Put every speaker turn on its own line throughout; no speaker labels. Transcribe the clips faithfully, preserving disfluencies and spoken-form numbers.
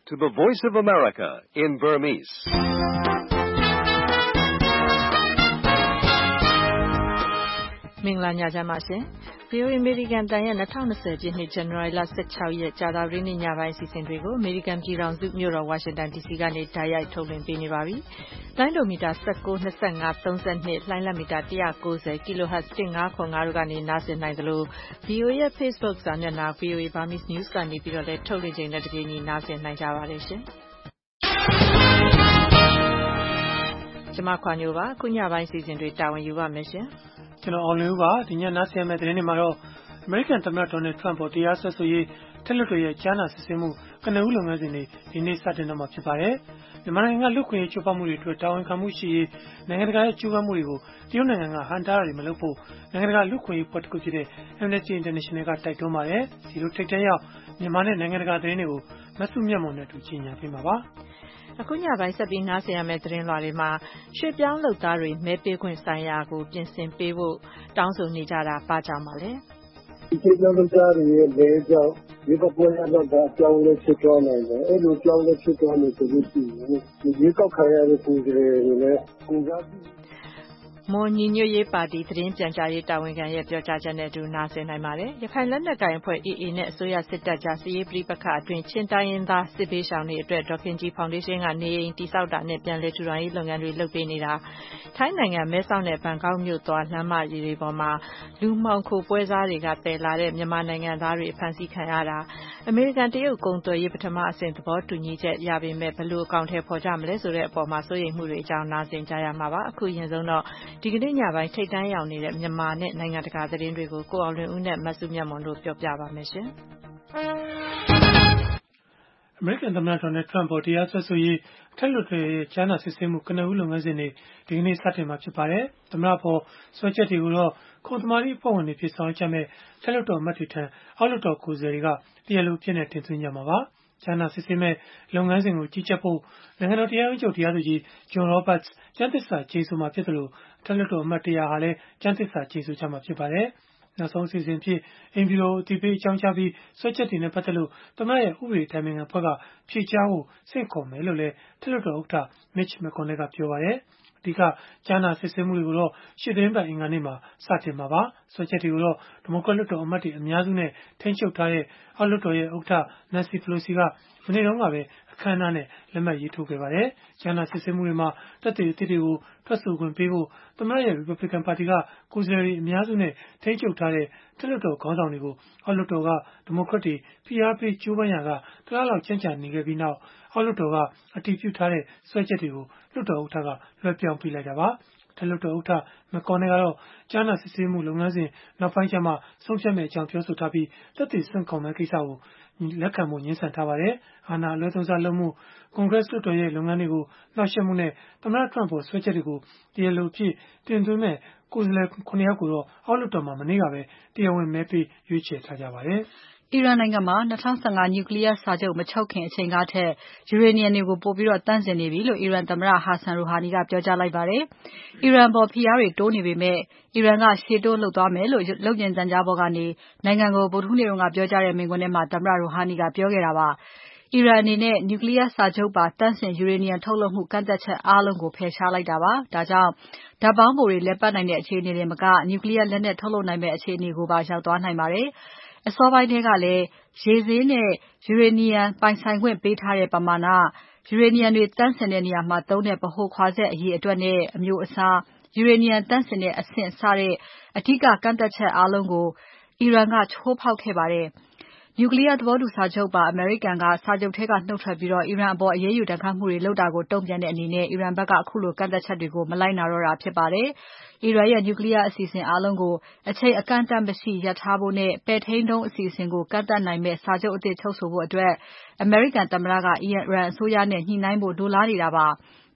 to the Voice of America in Burmese.
။မင်္ဂလာညချမ်းပါရှင်။ ဗွီအိုအေ American တန်ရဲ့twenty twentyပြည့်နှစ် ဇန်နဝါရီလsixteenရက်ကြာသပတေးနေ့ညပိုင်းအစီအစဉ်တွေကို American ပြည်ထောင်စုမြို့တော် Washington ဒီ စီ ကနေတိုက်ရိုက်ထုတ်လွှင့်ပေးနေပါပြီ။လိုင်းဒိုမီတာnineteen, twenty-five, thirty-twoလှိုင်းလတ်မီတာone ninety ကီလိုဟတ်ဇ်one five five fiveတို့ကနေနားဆင်နိုင်သလို ဗွီအိုအေရဲ့ Facebook စာမျက်နှာ ဗွီအိုအေ Burmese News ကနေပြီးတော့လည်းထုတ်လွှင့်ချိန်နဲ့တပြေးညီနားဆင်နိုင်ကြပါတယ်ရှင်။ကျွန်မခွာညိုပါခုညပိုင်းအစီအစဉ်တွေတာဝန်ယူပါမယ်ရှင်
။ကျွန်တော်အောင်လင်းဦးပါဒီညနားဆင်မယ့်သတင်းတွေမှာတော့ American သမ္မတ Donald Trump ပေါ်တရားစွဲဆိုရေးထက်လွှတ်တော်ရဲ့ကြားနာစစ်ဆေးမှုကနဦးလုပ်ငန်းစဉ်တွေဒီနေ့စတင်တော့မှာဖြစ်ပါတယ်။မြန်မာနိုင်ငံကလူ့ခွင့်ရေးချိုးဖောက်မှုတွေအတွက်တာဝန်ခံမှုရှိရေးနိုင်ငံတကာရဲ့ကြိုးပမ်းမှုတွေကိုတရုတ်နိုင်ငံကဟန်တားတာတွေမလုပ်ဖို့နိုင်ငံတကာလူ့ခွင့်ရေးဖွဲ့တစ်ခုဖြစ်တဲ့ Amnesty International ကတိုက်တွန်းပါတယ်။ဒီလိုထိပ်တန်းရောက်မြန်မာနဲ့နိုင်ငံတကာသတင်းတွေကိုမဆုမြတ်မွန်နဲ့အတူကြီးညာပေးမှာပါ။
အခုညပိုင်းဆက်ပြီးနားဆင်ရမယ့်သတင်းလွှာတွေမှာရွှေ့ပြောင်းလုပ်သားတွေမဲပေးခွင့်ဆိုင်ရာကိုပြင်ဆင်ပေးဖို့တောင်းဆိုနေကြတာပါကြောင်းပါလေ
။ဒီကျောင်းလုပ်သားတွေရဲ့လဲကြောင့်ဒီကပေါ်ရတော့အကြောင်းလေးဖြစ်သွားနိုင်တယ်။အဲ့လိုကြောင်းလေးဖြစ်သွားလို့ဆိုလို့ရှိရင်ဒီရေကောက်ခါရတဲ့ပုံစံတွေလည်းကိုစားပြီး
မွန်ညီညွတ်ရေးပါတီသတင်းပြန်ကြားရေးတာဝန်ခံရဲ့ပြောကြားချက်နဲ့အတူနားဆင်နိုင်ပါတယ်။ရခိုင်လက်နက်ကိုင်အဖွဲ့ A A နဲ့အစိုးရစစ်တပ်ကြားစစ်ရေးပဋိပက္ခအတွင်းချင်းတိုင်းရင်းသားစစ်ဘေးရှောင်တွေအတွက်ဒေါ်ခင်ကြီးဖောင်ဒေးရှင်းကနေအိမ်တည်ဆောက်တာနဲ့ပြန်လည်ထူထောင်ရေးလုပ်ငန်းတွေလုပ်ပေးနေတာထိုင်းနိုင်ငံမဲဆောက်နဲ့ဘန်ကောက်မြို့သွားလမ်းမကြီးတွေပေါ်မှာလူမှောင်ခိုပွဲစားတွေကတည်လာတဲ့မြန်မာနိုင်ငံသားတွေဖမ်းဆီးခံရတာအမေရိကန်တရုတ်ကုန်သွယ်ရေးပထမအဆင့်သဘောတူညီချက်ရပေမဲ့ဘယ်လိုအကောင့်ထဲပေါ်ကြမလဲဆိုတဲ့အပေါ်မှာစိုးရိမ်မှုတွေအကြောင်းနားဆင်ကြရမှာပါအခုရင်ဆုံးတော့ဒီကနေ့ညပိုင်းထိပ်တန်းရောက်နေတဲ့မြန်မာနဲ့နိုင်ငံတကာသတင်းတွေကိုကိုအောင်လွင်ဦးနဲ့မဆုမြတ်မွန်တို့ပြောပြပါမယ်ရှင်
။ American သမ္မတ Donald Trump ပေါ်တရားစွဲဆိုရေးထက်လွှတ်တော်ရဲ့ကြားနာစစ်ဆေးမှုကနဦးလုပ်ငန်းစဉ်တွေဒီကနေ့စတင်မှာဖြစ်ပါတယ်။သမ္မတပေါ်စွဲချက်တွေကိုတော့ခုံသမာဓိအဖွဲ့ဝင်တွေဖြစ်ဆောင်ကြမဲ့ထက်လွှတ်တော်အမတ်တွေထံအောက်လွှတ်တော်ကိုယ်စားလှယ်တွေကတရားလိုအဖြစ်နဲ့တင်သွင်းကြမှာပါ။ကြားနာစစ်ဆေးမဲ့လုပ်ငန်းစဉ်ကိုကြီးကြပ်ဖို့နိုင်ငံတော်တရားရုံးချုပ်တရားသူကြီး John Roberts ကျမ်းသစ္စာကျိန်ဆိုမှာဖြစ်သလိုထက်လွှတ်တော်အမတ်one hundredဟာလည်းကျမ်းသစ္စာကျိန်ဆိုကြမှာဖြစ်ပါတယ်။နောက်ဆုံးအစီအစဉ်ဖြစ်အိမ်ဖြူတော်အတည်ပြုအကြောင်းကြားပြီးစွဲချက်တွေနဲ့ပတ်သက်လို့သမ္မတရဲ့ဥပဒေတိုင်ပင်ခံအဖွဲ့ကဖြေကြားဖို့ဆင့်ခေါ်မယ်လို့လည်းထက်လွှတ်တော်ဥက္ကဋ္ဌ Mitch McConnell ကပြောပါတယ်။အဓိကကြားနာစစ်ဆေးမှုတွေကိုတော့ရှေ့သီတင်းပတ်အင်္ဂါနေ့မှာစတင်မှာပါ။စွဲချက်တွေကိုတော့ဒီမိုကရက်လွှတ်တော်အမတ်တွေအများစုနဲ့ထိန်းချုပ်ထားတဲ့အောက်လွှတ်တော်ရဲ့ဥက္ကဋ္ဌ Nancy Pelosi ကမနေ့တုန်းကပဲအခမ်းအနားနဲ့လက်မှတ်ရေးထိုးခဲ့ပါတယ်။ကြားနာစစ်ဆေးမှုတွေမှာတပ်တွေအသစ်တွေကိုထွက်ဆိုခွင့်ပေးဖို့သမ္မတရဲ့ Republican ပါတီကကိုယ်စားလှယ်တွေအများစုနဲ့ထိန်းချုပ်ထားတဲ့ထက်လွှတ်တော်ခေါင်းဆောင်တွေကိုအောက်လွှတ်တော်ကဒီမိုကရက်တွေဖိအားပေးကြိုးပမ်းရာကတလားလောက်ကြန့်ကြာနေခဲ့ပြီးနောက်အောက်လွှတ်တော်ကအတည်ပြုထားတဲ့စွဲချက်တွေကိုလွှတ်တော်ဥက္ကဋ္ဌကလွှဲပြောင်းပေးလိုက်တာပါထက်လွှတ်တော်ဥက္ကဋ္ဌ McConnell ကတော့ကြားနာစစ်ဆေးမှုလုပ်ငန်းစဉ်နောက်ပိုင်းကျမှဆုံးဖြတ်မယ့်အကြောင်းပြောဆိုထားပြီးတပ်တွေစွန့်ခေါ်မယ့်ကိစ္စကိုလက်ခံဖို့ငြင်းဆန်ထားပါတယ်။အာဏာအလွဲသုံးစားလုပ်မှုကွန်ဂရက်လွှတ်တော်ရဲ့လုပ်ငန်းတွေကိုနှောက်ယှက်မှုနဲ့သမ္မတ Trump ပေါ်ဆွဲချက်တွေကိုတရားလိုအဖြစ်တင်သွင်းမဲ့ကိုယ်စားလှယ်ခုနှစ်ယောက်ကိုတော့အောက်လွှတ်တော်မှာမနေ့ကပဲတရားဝင်မဲပေးရွေးချယ်ထားကြပါတယ်။
အီရန်နိုင်ငံမှာ၂၀၁၅နျူကလီးယားစာချုပ်မချုပ်ခင်အချိန်ကထက်ယူရေနီယံတွေကိုပိုပြီးသန့်စင်နေပြီလို့အီရန်သမ္မတ Hassan Rouhani ကပြောကြားလိုက်ပါတယ်။အီရန်အပေါ်ဖိအားတွေတိုးနေပေမဲ့အီရန်ကရှေ့တိုးလုပ်သွားမယ်လို့ရုပ်မြင်သံကြားပေါ်ကနေနိုင်ငံကိုဗုဒ္ဓဟူးနေ့ကပြောကြားတဲ့မိန့်ခွန်းထဲမှာသမ္မတ Rouhani ကပြောခဲ့တာပါ။အီရန်အနေနဲ့နျူကလီးယားစာချုပ်ပါသန့်စင်ယူရေနီယံထုတ်လုပ်မှုကန့်သတ်ချက်အားလုံးကိုဖယ်ရှားလိုက်တာပါ။ဒါကြောင့်ဓာတ်ပေါင်းဖိုတွေလည်ပတ်နိုင်တဲ့အခြေအနေတွေမကနျူကလီးယားလက်နက်ထုတ်လုပ်နိုင်မယ့်အခြေအနေကိုပါရောက်သွားနိုင်ပါတယ်။အစောပိုင်းထဲကလည်းရေဆေးနဲ့ယူရေနီယံပိုင်ဆိုင်ခွင့်ပေးထားတဲ့ပမာဏယူရေနီယံတွေသန့်စင်တဲ့နေရာမှာသုံးတဲ့ဗဟိုခွာစက်အရေအတွက်နဲ့အမျိုးအစားယူရေနီယံသန့်စင်တဲ့အဆင့်စတဲ့အဓိကကန့်သတ်ချက်အားလုံးကိုအီရန်ကချိုးဖောက်ခဲ့ပါတယ်။နျူကလီးယားသဘောတူစာချုပ်ပါအမေရိကန်ကစာချုပ်ထဲကနှုတ်ထွက်ပြီးအီရန်အပေါ်အရေးယူဒဏ်ခတ်မှုတွေလုပ်တာကိုတုံ့ပြန်တဲ့အနေနဲ့အီရန်ဘက်ကအခုလိုကန့်သတ်ချက်တွေကိုမလိုက်နာတော့တာဖြစ်ပါတယ်။အီရန်ရဲ့နျူကလီးယားအစီအစဉ်အားလုံးကိုအချိန်အကန့်အသတ်မရှိရပ်ထားဖို့နဲ့ပဲ့ထိန်းဒုံးအစီအစဉ်ကိုကန့်သတ်နိုင်မယ့်စာချုပ်အသစ်ချုပ်ဆိုဖို့အတွက်အမေရိကန်သမ္မတကအီရန်အစိုးရနဲ့ညှိနှိုင်းဖို့လိုလားနေတာပါ။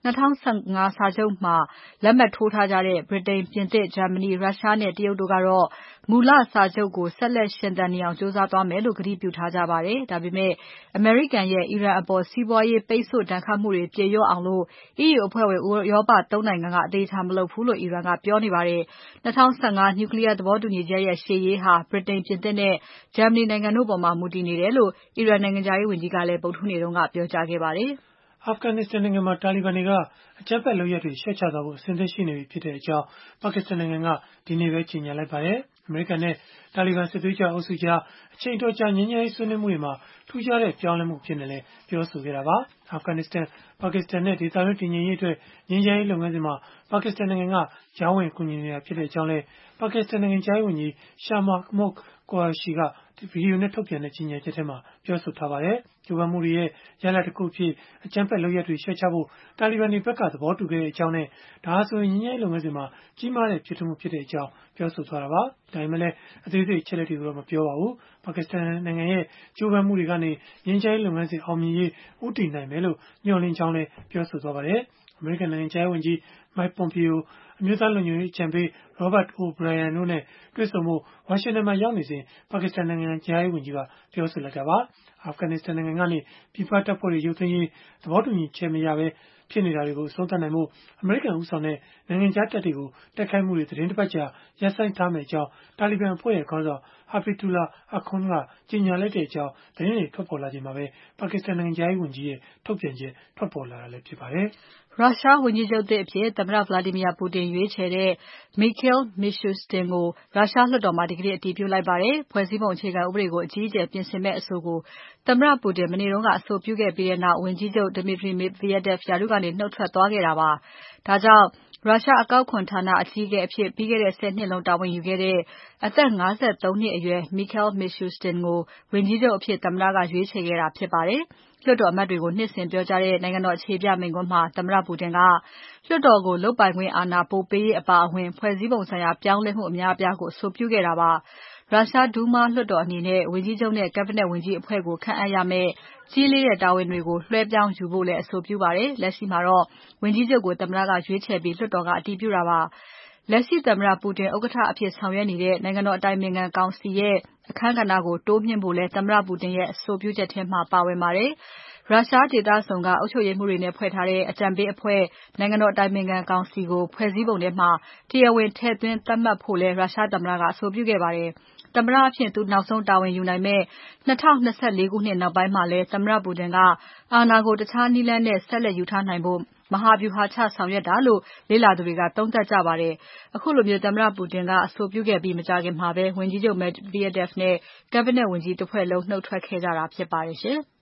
၂၀၁၅စာချုပ်မှာလက်မှတ်ထိုးထားကြတဲ့ ဗြိတိန်၊ ပြင်သစ်၊ ဂျာမနီ၊ ရုရှားနဲ့ တရုတ်တို့ကတော့မူလစာချုပ်ကိုဆက်လက်ရှင်သန်နေအောင်ကြိုးစားသွားမယ်လို့ ကတိပြုထားကြပါတယ်။ ဒါပေမဲ့ အမေရိကန်ရဲ့အီရန်အပေါ်စီးပွားရေးပိတ်ဆို့ဒဏ်ခတ်မှုတွေပြေလျော့အောင် EU အဖွဲ့ဝင် ဥရောပ သုံး နိုင်ငံက အသေအချာမလုပ်ဘူးလို့ အီရန်ကပြောနေပါတယ်။ ၂၀၁၅ Nuclear သဘောတူညီချက်ရဲ့ရှေ့ရေးဟာ ဗြိတိန်၊ ပြင်သစ်နဲ့ ဂျာမနီနိုင်ငံတို့ပေါ်မှာမူတည်နေတယ်လို့ အီရန်နိုင်ငံခြားရေးဝန်ကြီးကလည်း ဗုဒ္ဓဟူးနေ့က ပြောကြားခဲ့ပါတယ်။
အာဖဂန်နစ္စတန်နိုင်ငံမှာ တာလီဘန်တွေကအကြမ်းဖက်လုပ်ရပ်တွေလျှော့ချသွားဖို့အဆင်သင့်ရှိနေပြီဖြစ်ကြောင်းပါကစ္စတန်နိုင်ငံကဒီနေ့ပဲကြေညာလိုက်ပါတယ်။ အမေရိကန်နဲ့တာလီဘန်စစ်သွေးကြွအုပ်စုကြားအချိန်အတော်ကြာငြိမ်းချမ်းရေးဆွေးနွေးမှုတွေမှာထူးခြားတဲ့ပြောင်းလဲမှုအဖြစ်နဲ့လည်းပြောဆိုခဲ့တာပါ။ အာဖဂန်နစ္စတန်၊ပါကစ္စတန်နဲ့ဒေသတွင်းတည်ငြိမ်ရေးအတွက်ငြိမ်းချမ်းရေးလုပ်ငန်းစဉ်မှာပါကစ္စတန်နိုင်ငံကကြားဝင်ကူညီနေတာဖြစ်ကြောင်းလည်းပါကစ္စတန်နိုင်ငံခြားရေးဝန်ကြီး Shah Mahmood Qureshi ကဗွီဒီယိုနဲ့ထုတ်ပြန်တဲ့ကြေညာချက်မှာပြောဆိုထားပါတယ်။ ကြိုးပမ်းမှုတွေရဲ့ရလဒ်တခုအဖြစ်အကြမ်းဖက်လုပ်ရပ်တွေလျှော့ချဖို့တာလီဘန်တွေဘက်ကသဘောတူခဲ့ကြောင်းနဲ့ဒါဟာဆိုရင်ငြိမ်းချမ်းရေးလုပ်ငန်းစဉ်မှာကြီးမားတဲ့ဖြစ်ထွန်းမှုဖြစ်ကြောင်းပြောဆိုထားတာပါ။ ဒါပေမဲ့လည်းအသေးစိတ်အချက်အလက်တွေကိုတော့မပြောပါဘူး။ ပါကစ္စတန်နိုင်ငံရဲ့ကြိုးပမ်းမှုတွေကနေငြိမ်းချမ်းရေးလုပ်ငန်းစဉ်အောင်မြင်ရေးဦးတည်နိုင်မယ်လို့မျှော်လင့်ကြောင်းလည်းပြောဆိုသွားပါတယ်။ အမေရိကန်နိုင်ငံခြားရေးဝန်ကြီး Mike Pompeo အမျိုးသားလုံခြုံရေးအကြံပေး Robert O'Brien တို့နဲ့တွေ့ဆုံဖို့ဝါရှင်တန်မှာရောက်နေစဉ်ပါကစ္စတန်နိုင်ငံခြားရေးဝန်ကြီးကပြောဆိုလိုက်တာပါ။ အာဖဂန်နစ္စတန်နိုင်ငံကနေပြည်ပတပ်ဖွဲ့တွေရုပ်သိမ်းရေးသဘောတူညီချက်မရဘဲဖြစ်နေတာတွေကိုအဆုံးသတ်နိုင်ဖို့အမေရိကန်ဦးဆောင်တဲ့နိုင်ငံခြားတပ်တွေကိုတိုက်ခိုက်မှုတွေသီတင်းတပတ်ကြာရပ်ဆိုင်းထားမယ့်အကြောင်းတာလီဘန်အဖွဲ့ရဲ့ခေါင်းဆောင် Hafizullah Akhund ကကြေညာလိုက်ကြောင်းသတင်းတွေထွက်ပေါ်လာချိန်မှာပဲပါကစ္စတန်နိုင်ငံခြားရေးဝန်ကြီးရဲ့ထုတ်ပြန်ချက်ထွက်ပေါ်လာတာလည်းဖြစ်ပါတယ်။
ရုရှားဝန်ကြီးချုပ်သစ်အဖြစ်သမ္မတ Vladimir Putin ရွေးချယ်တဲ့ Mikhail Mishustin ကိုရုရှားလွှတ်တော်မှာဒီကနေ့အတည်ပြုလိုက်ပါတယ်။ ဖွဲ့စည်းပုံအခြေခံဥပဒေကိုအကြီးအကျယ်ပြင်ဆင်မယ့်အဆိုကိုသမ္မတ Putin မနေ့ကအဆိုပြုခဲ့ပြီးနောက်ဝန်ကြီးချုပ် Dmitry Medvedev ရာထူးကနေနုတ်ထွက်သွားခဲ့တာပါ။ ဒါကြောင့်ရုရှားအကောက်ခွန်ဌာနအကြီးအကဲအဖြစ်ပြီးခဲ့တဲ့ ဆယ်နှစ်လုံးတာဝန်ယူခဲ့တဲ့အသက် ၅၃ နှစ်အရွယ် Mikhail Mishustin ကိုဝန်ကြီးချုပ်အဖြစ်သမ္မတကရွေးချယ်ခဲ့တာဖြစ်ပါတယ်။ လွှတ်တော်အမတ်တွေကိုနှစ်စဉ်ပြောကြားတဲ့နိုင်ငံတော်အခြေပြမိန့်ခွန်းမှာသမ္မတပူတင်ကလွှတ်တော်ကိုလုပ်ပိုင်ခွင့်အာဏာပိုပေးရေးအပါအဝင်ဖွဲ့စည်းပုံဆိုင်ရာပြောင်းလဲမှုအများအပြားကိုအဆိုပြုခဲ့တာပါ။ ရုရှား Duma လွှတ်တော်အနေနဲ့ဝန်ကြီးချုပ်နဲ့ Cabinet ဝန်ကြီးအဖွဲ့ကိုခန့်အပ်ရမယ့်ကြီးလေးတဲ့တာဝန်တွေကိုလွှဲပြောင်းယူဖို့လည်းအဆိုပြုပါတယ်။ လက်ရှိမှာတော့ဝန်ကြီးချုပ်ကိုသမ္မတကရွေးချယ်ပြီးလွှတ်တော်ကအတည်ပြုတာပါ။ လက်ရှိသမ္မတပူတင်ဥက္ကဋ္ဌအဖြစ်ဆောင်ရွက်နေတဲ့နိုင်ငံတော်အတိုင်ပင်ခံကောင်စီရဲ့အခန်းကဏ္ဍကိုတိုးမြှင့်ဖို့လည်းသမ္မတပူတင်ရဲ့အဆိုပြုချက်ထဲမှာပါဝင်ပါတယ်။ ရုရှားဒေသစုံကအုပ်ချုပ်ရေးမှူးတွေနဲ့ဖွဲ့ထားတဲ့အကြံပေးအဖွဲ့နိုင်ငံတော်အတိုင်ပင်ခံကောင်စီကိုဖွဲ့စည်းပုံထဲမှာတရားဝင်ထည့်သွင်းသတ်မှတ်ဖို့လည်းရုရှားသမ္မတကအဆိုပြုခဲ့ပါတယ်။ သမ္မတအဖြစ်သူနောက်ဆုံးတာဝန်ယူနိုင်မယ့်၂၀၂၄ခုနှစ်နောက်ပိုင်းမှာလည်းသမ္မတပူတင်ကအာဏာကိုတခြားနည်းလမ်းနဲ့ဆက်လက်ယူထားနိုင်ဖို့မဟာဗြူဟာချဆောင်ရွက်တာလို့လေ့လာသူတွေကသုံးသပ်ကြပါတယ်။ ခုလိုသမ္မတပူတင်ကအဆိုပြုခဲ့ပြီးမကြာခင်မှာပဲဝန်ကြီးချုပ် Medvedev နဲ့ Cabinet ဝန်ကြီးတဖွဲ့လုံးနုတ်ထွက်ခဲ့ကြတာဖြစ်ပါတယ်ရှင်။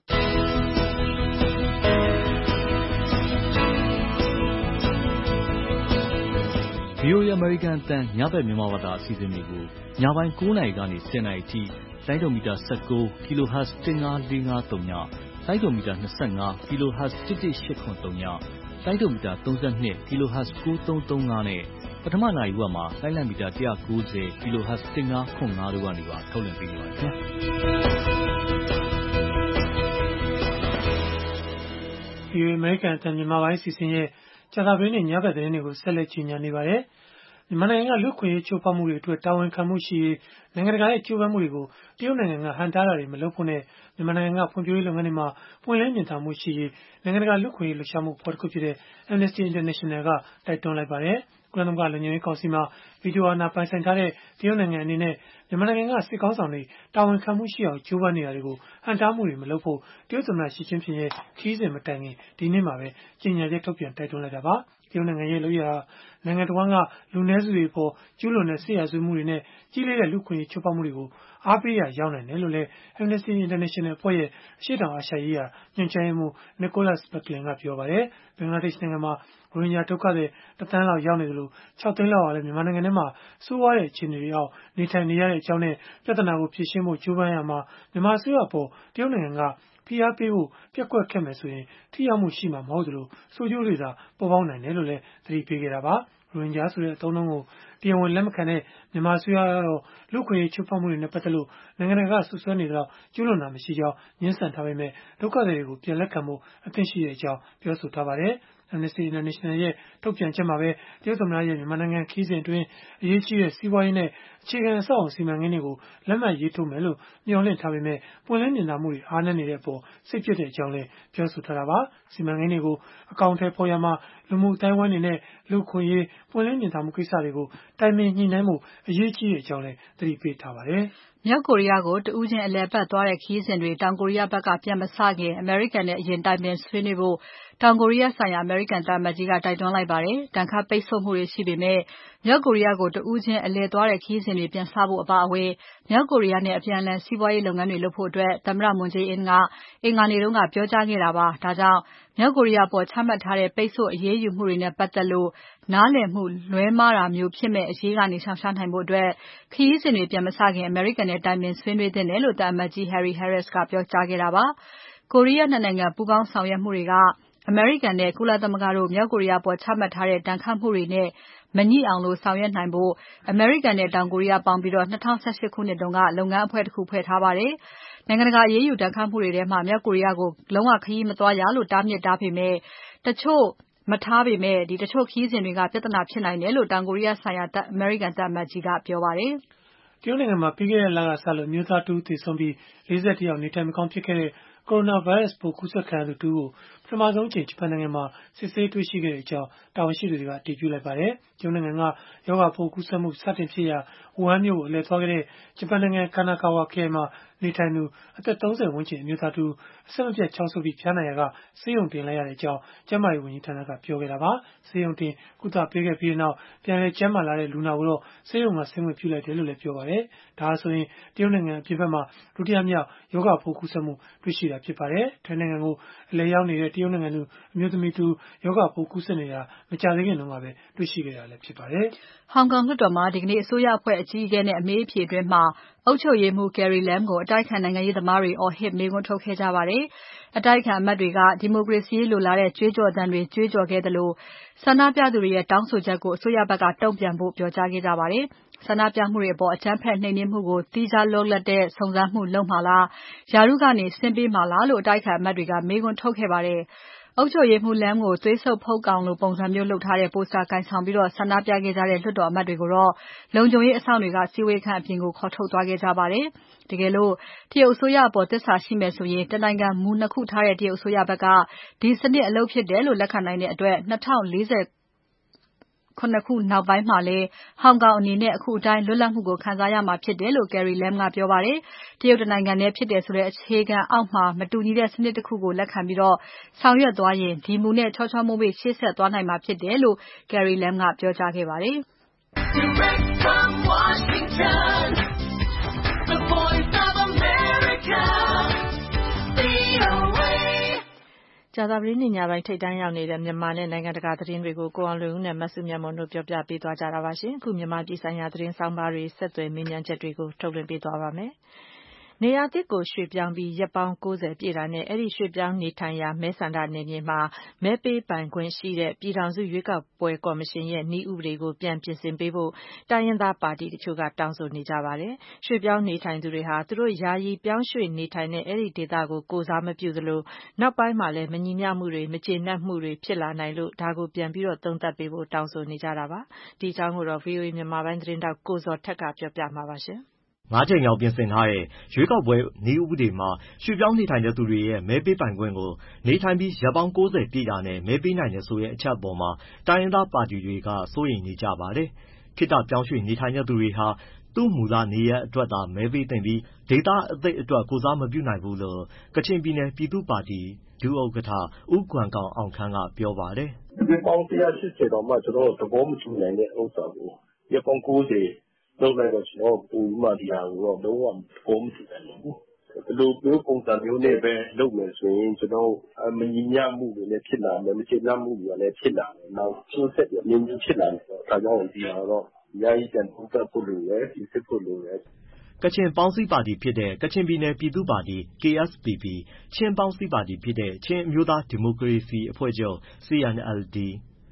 VOA American အသံညဘက်မြန်မာဘာသာအစီအစဉ်တွေကိုညပိုင်း ၉ နာရီကနေ ၁၀ နာရီအထိလိုင်းဒိုမီတာ ၁၉ kilohertz တစ်ငါးလေးငါးသုံးညလိုင်းဒိုမီတာ ၂၅ kilohertz တစ်တစ်ရှစ်ခွန်သုံးညလိုင်းဒိုမီတာ ၃၂ kilohertz ကိုးသုံးသုံးငါးနဲ့ပထမနာရီဝက်မှာလိုင်းလံမီတာ ၁၉၀ kilohertz တစ်ငါးခွန်ငါးတို့ကနေပါထုတ်လွှင့်ပေးနေပါတယ်ခင်ဗျာ။
VOA American အသံမြန်မာပိုင်းအစီအစဉ်ရဲ့ကြာသပတေးနေ့ညဘက်သတင်းတွေကိုဆက်လက်ကြီးညာနေပါတယ်။မြန်မာနိုင်ငံကလူ့အခွင့်အရေးချိုးဖောက်မှုတွေအတွက်တာဝန်ခံမှုရှိရေးနိုင်ငံတကာရဲ့ကြိုးပမ်းမှုတွေကိုတရုတ်နိုင်ငံကဟန့်တားတာတွေမလုပ်ဖို့နဲ့မြန်မာနိုင်ငံကဖွံ့ဖြိုးရေးလုပ်ငန်းတွေမှာပွင့်လင်းမြင်သာမှုရှိရေးနိုင်ငံတကာလူ့အခွင့်အရေးလှုပ်ရှားမှုအဖွဲ့တခုဖြစ်တဲ့ Amnesty International ကတိုက်တွန်းလိုက်ပါတယ်။ ကုလသမဂ္ဂလုံခြုံရေးကောင်စီမှာဗီတိုအာဏာပိုင်ဆိုင်ထားတဲ့တရုတ်နိုင်ငံအနေနဲ့မြန်မာနိုင်ငံကစစ်ခေါင်းဆောင်တွေတာဝန်ခံမှုရှိအောင်ကြိုးပမ်းနေတာတွေကိုဟန့်တားမှုတွေမလုပ်ဖို့တရုတ်သမ္မတ Xi Jinping ရဲ့ခရီးစဉ်မတိုင်ခင်ဒီနေ့မှာပဲကြေညာချက်ထုတ်ပြန်တိုက်တွန်းလိုက်တာပါ။ တရုတ်နိုင်ငံရဲ့လုပ်ရပ်ဟာနိုင်ငံတဝန်းကလူနည်းစုတွေအပေါ်ကျူးလွန်တဲ့စစ်ရာဇဝတ်မှုတွေနဲ့ကြီးလေးတဲ့လူ့အခွင့်အရေးချိုးဖောက်မှုတွေကိုအားပေးရာရောက်နိုင်တယ်လို့လည်း Amnesty International အဖွဲ့ရဲ့အရှေ့တောင်အာရှရေးရာညွှန်ကြားရေးမှူး Nicholas Bequelin ကပြောပါတယ်။ ဘင်္ဂလားဒေ့ရှ်နိုင်ငံမှာရိုဟင်ဂျာဒုက္ခသည်တသန်းလောက်ရောက်နေသလိုခြောက်သိန်းလောက်ဟာလည်းမြန်မာနိုင်ငံထဲမှာဆိုးဝါးတဲ့အခြေအနေတွေအောက်နေထိုင်နေရတဲ့အကြောင်းနဲ့ပြဿနာကိုဖြေရှင်းဖို့ကြိုးပမ်းရာမှာမြန်မာအစိုးရအပေါ်တရုတ်နိုင်ငံကဖိအားပေးဖို့ပျက်ကွက်ခဲ့မယ်ဆိုရင်ထိရောက်မှုရှိမှာမဟုတ်သလိုဆိုးကျိုးတွေသာပေါ်ပေါက်နိုင်တယ်လို့လည်းသတိပေးခဲ့တာပါ။ ရိုဟင်ဂျာဆိုတဲ့အသုံးအနှုန်းကိုတရားဝင်လက်မခံတဲ့မြန်မာအစိုးရကတော့လူ့အခွင့်အရေးချိုးဖောက်မှုတွေနဲ့ပတ်သက်လို့နိုင်ငံတကာကစွပ်စွဲနေသလောက်ကျူးလွန်တာမရှိကြောင်းငြင်းဆန်ထားပေမဲ့ဒုက္ခသည်တွေကိုပြန်လက်ခံဖို့အသင့်ရှိကြောင်းပြောဆိုထားပါတယ်။ Amnesty International ရဲ့ထုတ်ပြန်ချက်မှာပဲတရုတ်သမ္မတရဲ့မြန်မာနိုင်ငံခရီးစဉ်အတွင်းအရေးကြီးတဲ့စီးပွားရေးနဲ့အခြေခံအဆောက်အအုံစီမံကိန်းတွေကိုလက်မှတ်ရေးထိုးမယ်လို့မျှော်လင့်ထားပေမဲ့ပွင့်လင်းမြင်သာမှုတွေအားနည်းနေတဲ့အပေါ်စိတ်ပျက်တဲ့အကြောင်းလည်းပြောဆိုထားတာပါ။စီမံကိန်းတွေကိုအကောင့်ထဲပေါ်ရမှာလူမှုအတိုင်းဝိုင်းတွေနဲ့လူခွင့်ရေးပွင့်လင်းမြင်သာမှုကိစ္စတွေကိုတိုင်ပင်ညှိနှိုင်းမှုအရေးကြီးတဲ့အကြောင်းလည်းသတိပေးထားပါတယ်
။မြောက်ကိုရီးယားကိုတဦးချင်းအလည်ပတ်သွားတဲ့ခရီးစဉ်တွေတောင်ကိုရီးယားဘက်ကပြန်မစခင်အမေရိကန်နဲ့အရင်တိုင်ပင်ဆွေးနွေးဖို့တောင်ကိုရီးယားဆိုင်ရာအမေရိကန်သံအမတ်ကြီးကတိုက်တွန်းလိုက်ပါတယ်။တန်ခါပိတ်ဆို့မှုတွေရှိပေမဲ့မြောက်ကိုရီးယားကိုတဦးချင်းအလည်သွားတဲ့ခရီးစဉ်တွေပြန်စဖို့အပါအဝင်မြောက်ကိုရီးယားနဲ့အပြန်အလှန်စီးပွားရေးလုပ်ငန်းတွေလုပ်ဖို့အတွက်သမ္မတမွန်ဂျေးအင်းကအင်္ဂါနေ့တုန်းကပြောကြားခဲ့တာပါ။ဒါကြောင့်မြောက်ကိုရီးယားပေါ်ချမှတ်ထားတဲ့ပိတ်ဆို့အရေးယူမှုတွေနဲ့ပတ်သက်လို့နားလည်မှုလွဲမှားတာမျိုးဖြစ်မဲ့အရေးကနေရှောင်ရှားနိုင်ဖို့အတွက်ခရီးစဉ်တွေပြန်မစခင်အမေရိကန်နဲ့တိုင်ပင်ဆွေးနွေးသင့်တယ်လို့သံအမတ်ကြီး Harry Harris ကပြောကြားခဲ့တာပါ။ကိုရီးယားနှစ်နိုင်ငံပူးပေါင်းဆောင်ရွက်မှုတွေကအမေရိကန်နဲ့ကုလသမဂ္ဂတို့မြောက်ကိုရီးယားပေါ်ချမှတ်ထားတဲ့ဒဏ်ခတ်မှုတွေနဲ့မငြိအောင်လို့ဆောင်ရွက်နိုင်ဖို့အမေရိကန်နဲ့တောင်ကိုရီးယားပေါင်းပြီး၂၀၁၈ခုနှစ်တုန်းကလုပ်ငန်းအဖွဲ့တစ်ခုဖွဲ့ထားပါတယ်။နိုင်ငံတကာအရေးယူဒဏ်ခတ်မှုတွေထဲမှာမြောက်ကိုရီးယားကိုလုံးဝခရီးမသွားရလို့တားမြစ်ထားပေမဲ့တချို့မထားပေမဲ့ဒီတချို့ခရီးစဉ်တွေကပြဿနာဖြစ်နိုင်တယ်လို့တောင်ကိုရီးယားဆိုင်ရာအမေရိကန်သံအမတ်ကြီးကပြောပါတယ်
။တရုတ်နိုင်ငံမှာပြီးခဲ့တဲ့လကစလို့မျိုးသားတူသေဆုံးပြီး၄၁ယောက်နေထိုင်မကောင်းဖြစ်ခဲ့တဲ့ကိုရိုနာဗိုင်းရပ်စ်ပိုးကူးစက်ခံရသူတူကိုပထမဆုံးအကြိမ်ဂျပန်နိုင်ငံမှာစစ်ဆေးတွေ့ရှိခဲ့တဲ့အကြောင်းတာဝန်ရှိသူတွေကအတည်ပြုလိုက်ပါတယ်။တရုတ်နိုင်ငံကရောဂါပိုးကူးစက်မှုစတင်ဖြစ်ရာဝူဟန်မြို့ကိုအလည်သွားခဲ့တဲ့ဂျပန်နိုင်ငံကာနာကာဝါခရိုင်မှာနေထိုင်သူအသက်၃၀ဝန်းကျင်အမျိုးသားတူအဆက်မပြတ်ချောင်းဆိုးပြီးဖျားနာရာကဆေးရုံတင်လိုက်ရတဲ့အကြောင်းကျန်းမာရေးဝန်ကြီးဌာနကပြောခဲ့တာပါ။ဆေးရုံတင်ကုသပေးခဲ့ပြီးနောက်ပြန်လည်ကျန်းမာလာတဲ့လူနာကိုတော့ဆေးရုံကဆင်းခွင့်ပြုလိုက်တယ်လို့လည်းပြောပါတယ်။ဒါဆိုရင်တရုတ်နိုင်ငံအပြင်ဘက်မှာဒုတိယမြောက်ရောဂါပိုးကူးစက်မှုတွေ့ရှိတာဖြစ်ပါတယ်။ထိုင်းနိုင်ငံကိုအလည်ရောက်နေတဲ့တရုတ်နိုင်ငံသူအမျိုးသမီးတူရောဂါပိုးကူးစက်နေတာမကြာသေးခင်တုန်းကပဲတွေ့ရှိခဲ့တာလည်းဖြစ်ပါတယ်
။ဟောင်ကောင်လွှတ်တော်မှာဒီကနေ့အစိုးရအဖွဲ့အကြီးအကဲနဲ့အမေးအဖြေအတွင်းမှာအုပ်ချုပ်ရေးမှူး Carrie Lam ကိုအတိုက်ခံနိုင်ငံရေးသမားတွေအော်ဟစ်မေးခွန်းထုတ်ခဲ့ကြပါတယ်။အတိုက်ခံအမတ်တွေကဒီမိုကရေစီရေးလိုလားတဲ့ကြွေးကြော်သံတွေကြွေးကြော်ခဲ့သလိုဆန္ဒပြသူတွေရဲ့တောင်းဆိုချက်ကိုအစိုးရဘက်ကတုံ့ပြန်ဖို့ပြောကြားခဲ့ကြပါတယ်။ဆန္ဒပြမှုတွေအပေါ်အကြမ်းဖက်နှိမ်နင်းမှုကိုသီးခြားလွတ်လပ်တဲ့စုံစမ်းမှုလုပ်မှာလားယာရုကနေဆင်းပေးမှာလားလို့အတိုက်ခံအမတ်တွေကမေးခွန်းထုတ်ခဲ့ပါတယ်။အုပ်ချုပ်ရေးမှူး Lam ကိုသွေးဆုပ်ဖုတ်ကောင်လိုပုံစံမျိုးလုပ်ထားတဲ့ပိုစတာကိုင်ဆောင်ပြီးဆန္ဒပြခဲ့ကြတဲ့လွှတ်တော်အမတ်တွေကိုတော့လုံခြုံရေးအစောင့်တွေကစည်းဝေးခန်းအပြင်ကိုခေါ်ထုတ်သွားခဲ့ကြပါတယ်။တကယ်လို့တရုတ်အစိုးရအပေါ်သစ္စာရှိမယ်ဆိုရင်တနိုင်ငံမူနှစ်ခုထားတဲ့တရုတ်အစိုးရဘက်ကဒီစနစ်အလုပ်ဖြစ်တယ်လို့လက်ခံနိုင်တဲ့အတွက်၂၀၄ခုနောက်ပိုင်းမှာလည်းဟောင်ကောင်အနေနဲ့အခုအတိုင်းလွတ်လပ်မှုကိုခံစားရမှာဖြစ်တယ်လို့ Carrie Lam ကပြောပါတယ်။တရုတ်တနိုင်ငံထဲဖြစ်တယ်ဆိုတဲ့အခြေခံအောက်မှာမတူညီတဲ့စနစ်တစ်ခုကိုလက်ခံပြီးဆောင်ရွက်သွားရင်ဒီမူနဲ့ချောချောမွေ့မွေ့ရှေ့ဆက်သွားနိုင်မှာဖြစ်တယ်လို့ Carrie Lam ကပြောကြားခဲ့ပါတယ်။ Direct from Washington, the voice of America, V O A
ကြာသပတေးနေ့ညပိုင်းထိပ်တန်းရောက်နေတဲ့မြန်မာနဲ့နိုင်ငံတကာသတင်းတွေကိုကိုအောင်လွင်ဦးနဲ့မစုမြတ်မွန်တို့ပြောပြပေးသွားကြတာပါရှင်။အခုမြန်မာပြည်ဆိုင်ရာသတင်းဆောင်ပါတွေဆက်သွယ်မေးမြန်းချက်တွေကိုထုတ်လွှင့်ပေးသွားပါမယ်။နေရာသစ်ကိုရွှေ့ပြောင်းပြီးရက်ပေါင်း၉၀ပြည့်တာနဲ့အဲဒီရွှေ့ပြောင်းနေထိုင်ရာမဲဆန္ဒနယ်မြေမှာမဲပေးပိုင်ခွင့်ရှိတဲ့ပြည်ထောင်စုရွေးကောက်ပွဲကော်မရှင်ရဲ့နည်းဥပဒေကိုပြန်ပြင်ဆင်ပေးဖို့တိုင်းရင်းသားပါတီတချို့ကတောင်းဆိုနေကြပါတယ်။ရွှေ့ပြောင်းနေထိုင်သူတွေဟာသူတို့ယာယီပြောင်းရွှေ့နေထိုင်တဲ့အဲဒီဒေသကိုကိုယ်စားမပြုသလိုနောက်ပိုင်းမှာလည်းမညီမျှမှုတွေမကျေနပ်မှုတွေဖြစ်လာနိုင်လို့ဒါကိုပြန်ပြီးသုံးသပ်ပေးဖို့တောင်းဆိုနေကြတာပါ။ဒီအကြောင်းကိုတော့ V O A မြန်မာပိုင်းသတင်းတောက်ကိုဇော်ထက်ကပြောပြမှာပါရှင်။
ငါးကြိမ်မြောက်ပြင်ဆင်ထားတဲ့ရွေးကောက်ပွဲနည်းဥပဒေမှာရွှေ့ပြောင်းနေထိုင်တဲ့သူတွေရဲ့မဲပေးပိုင်ခွင့်ကိုနေထိုင်ပြီးရက်ပေါင်း၉၀ပြည့်တာနဲ့မဲပေးနိုင်တယ်ဆိုတဲ့အချက်အပေါ်မှာတိုင်းရင်းသားပါတီတွေကစိုးရိမ်နေကြပါတယ်။ခေတ္တပြောင်းရွှေ့နေထိုင်တဲ့သူတွေဟာသူ့မူလနေရပ်အတွက်သာမဲပေးသင့်ပြီးဒေသအသစ်အတွက်ကိုယ်စားမပြုနိုင်ဘူးလို့ကချင်ပြည်နယ်ပြည်သူ့ပါတီဒုဥက္ကဋ္ဌဦးဂွမ်ကောင်အောင်ခမ်းကပြောပါတယ်
။ရက်ပေါင်း၁၈၀တောင်မှကျွန်တော်သဘောမတူနိုင်တဲ့ဥစ္စာကိုရက်ပေါင်း၉၀လုပ်လိုက်တော့ကျွန်တော်ပုံမှန်ဒီဟာကိုတော့လုံးဝသဘောမတူနိုင်ဘူး။ဒီလိုမျိုးပုံစံမျိုးနဲ့ပဲလုပ်မယ်ဆိုရင်ကျွန်တော်မညီမျှမှုတွေလည်းဖြစ်လာမယ်မကျေနပ်မှုတွေလည်းဖြစ်လာမယ်နောက်ချိုးဆက်ရမြင့်မြင့်ဖြစ်လာတယ်ဒါကြောင့်ဒီဟာတော့အများကြီးပြန်ပုံသက်ဖို့လိုတယ်ဒီစစ်ဖို့လိုတယ်
ကချင်ပေါင်းစည်းပါတီဖြစ်တဲ့ကချင်ပြည်နယ်ပြည်သူ့ပါတီ K S P P ချင်းပေါင်းစည်းပါတီဖြစ်တဲ့ချင်းအမျိုးသားဒီမိုကရေစီအဖွဲ့ချုပ် C N L D က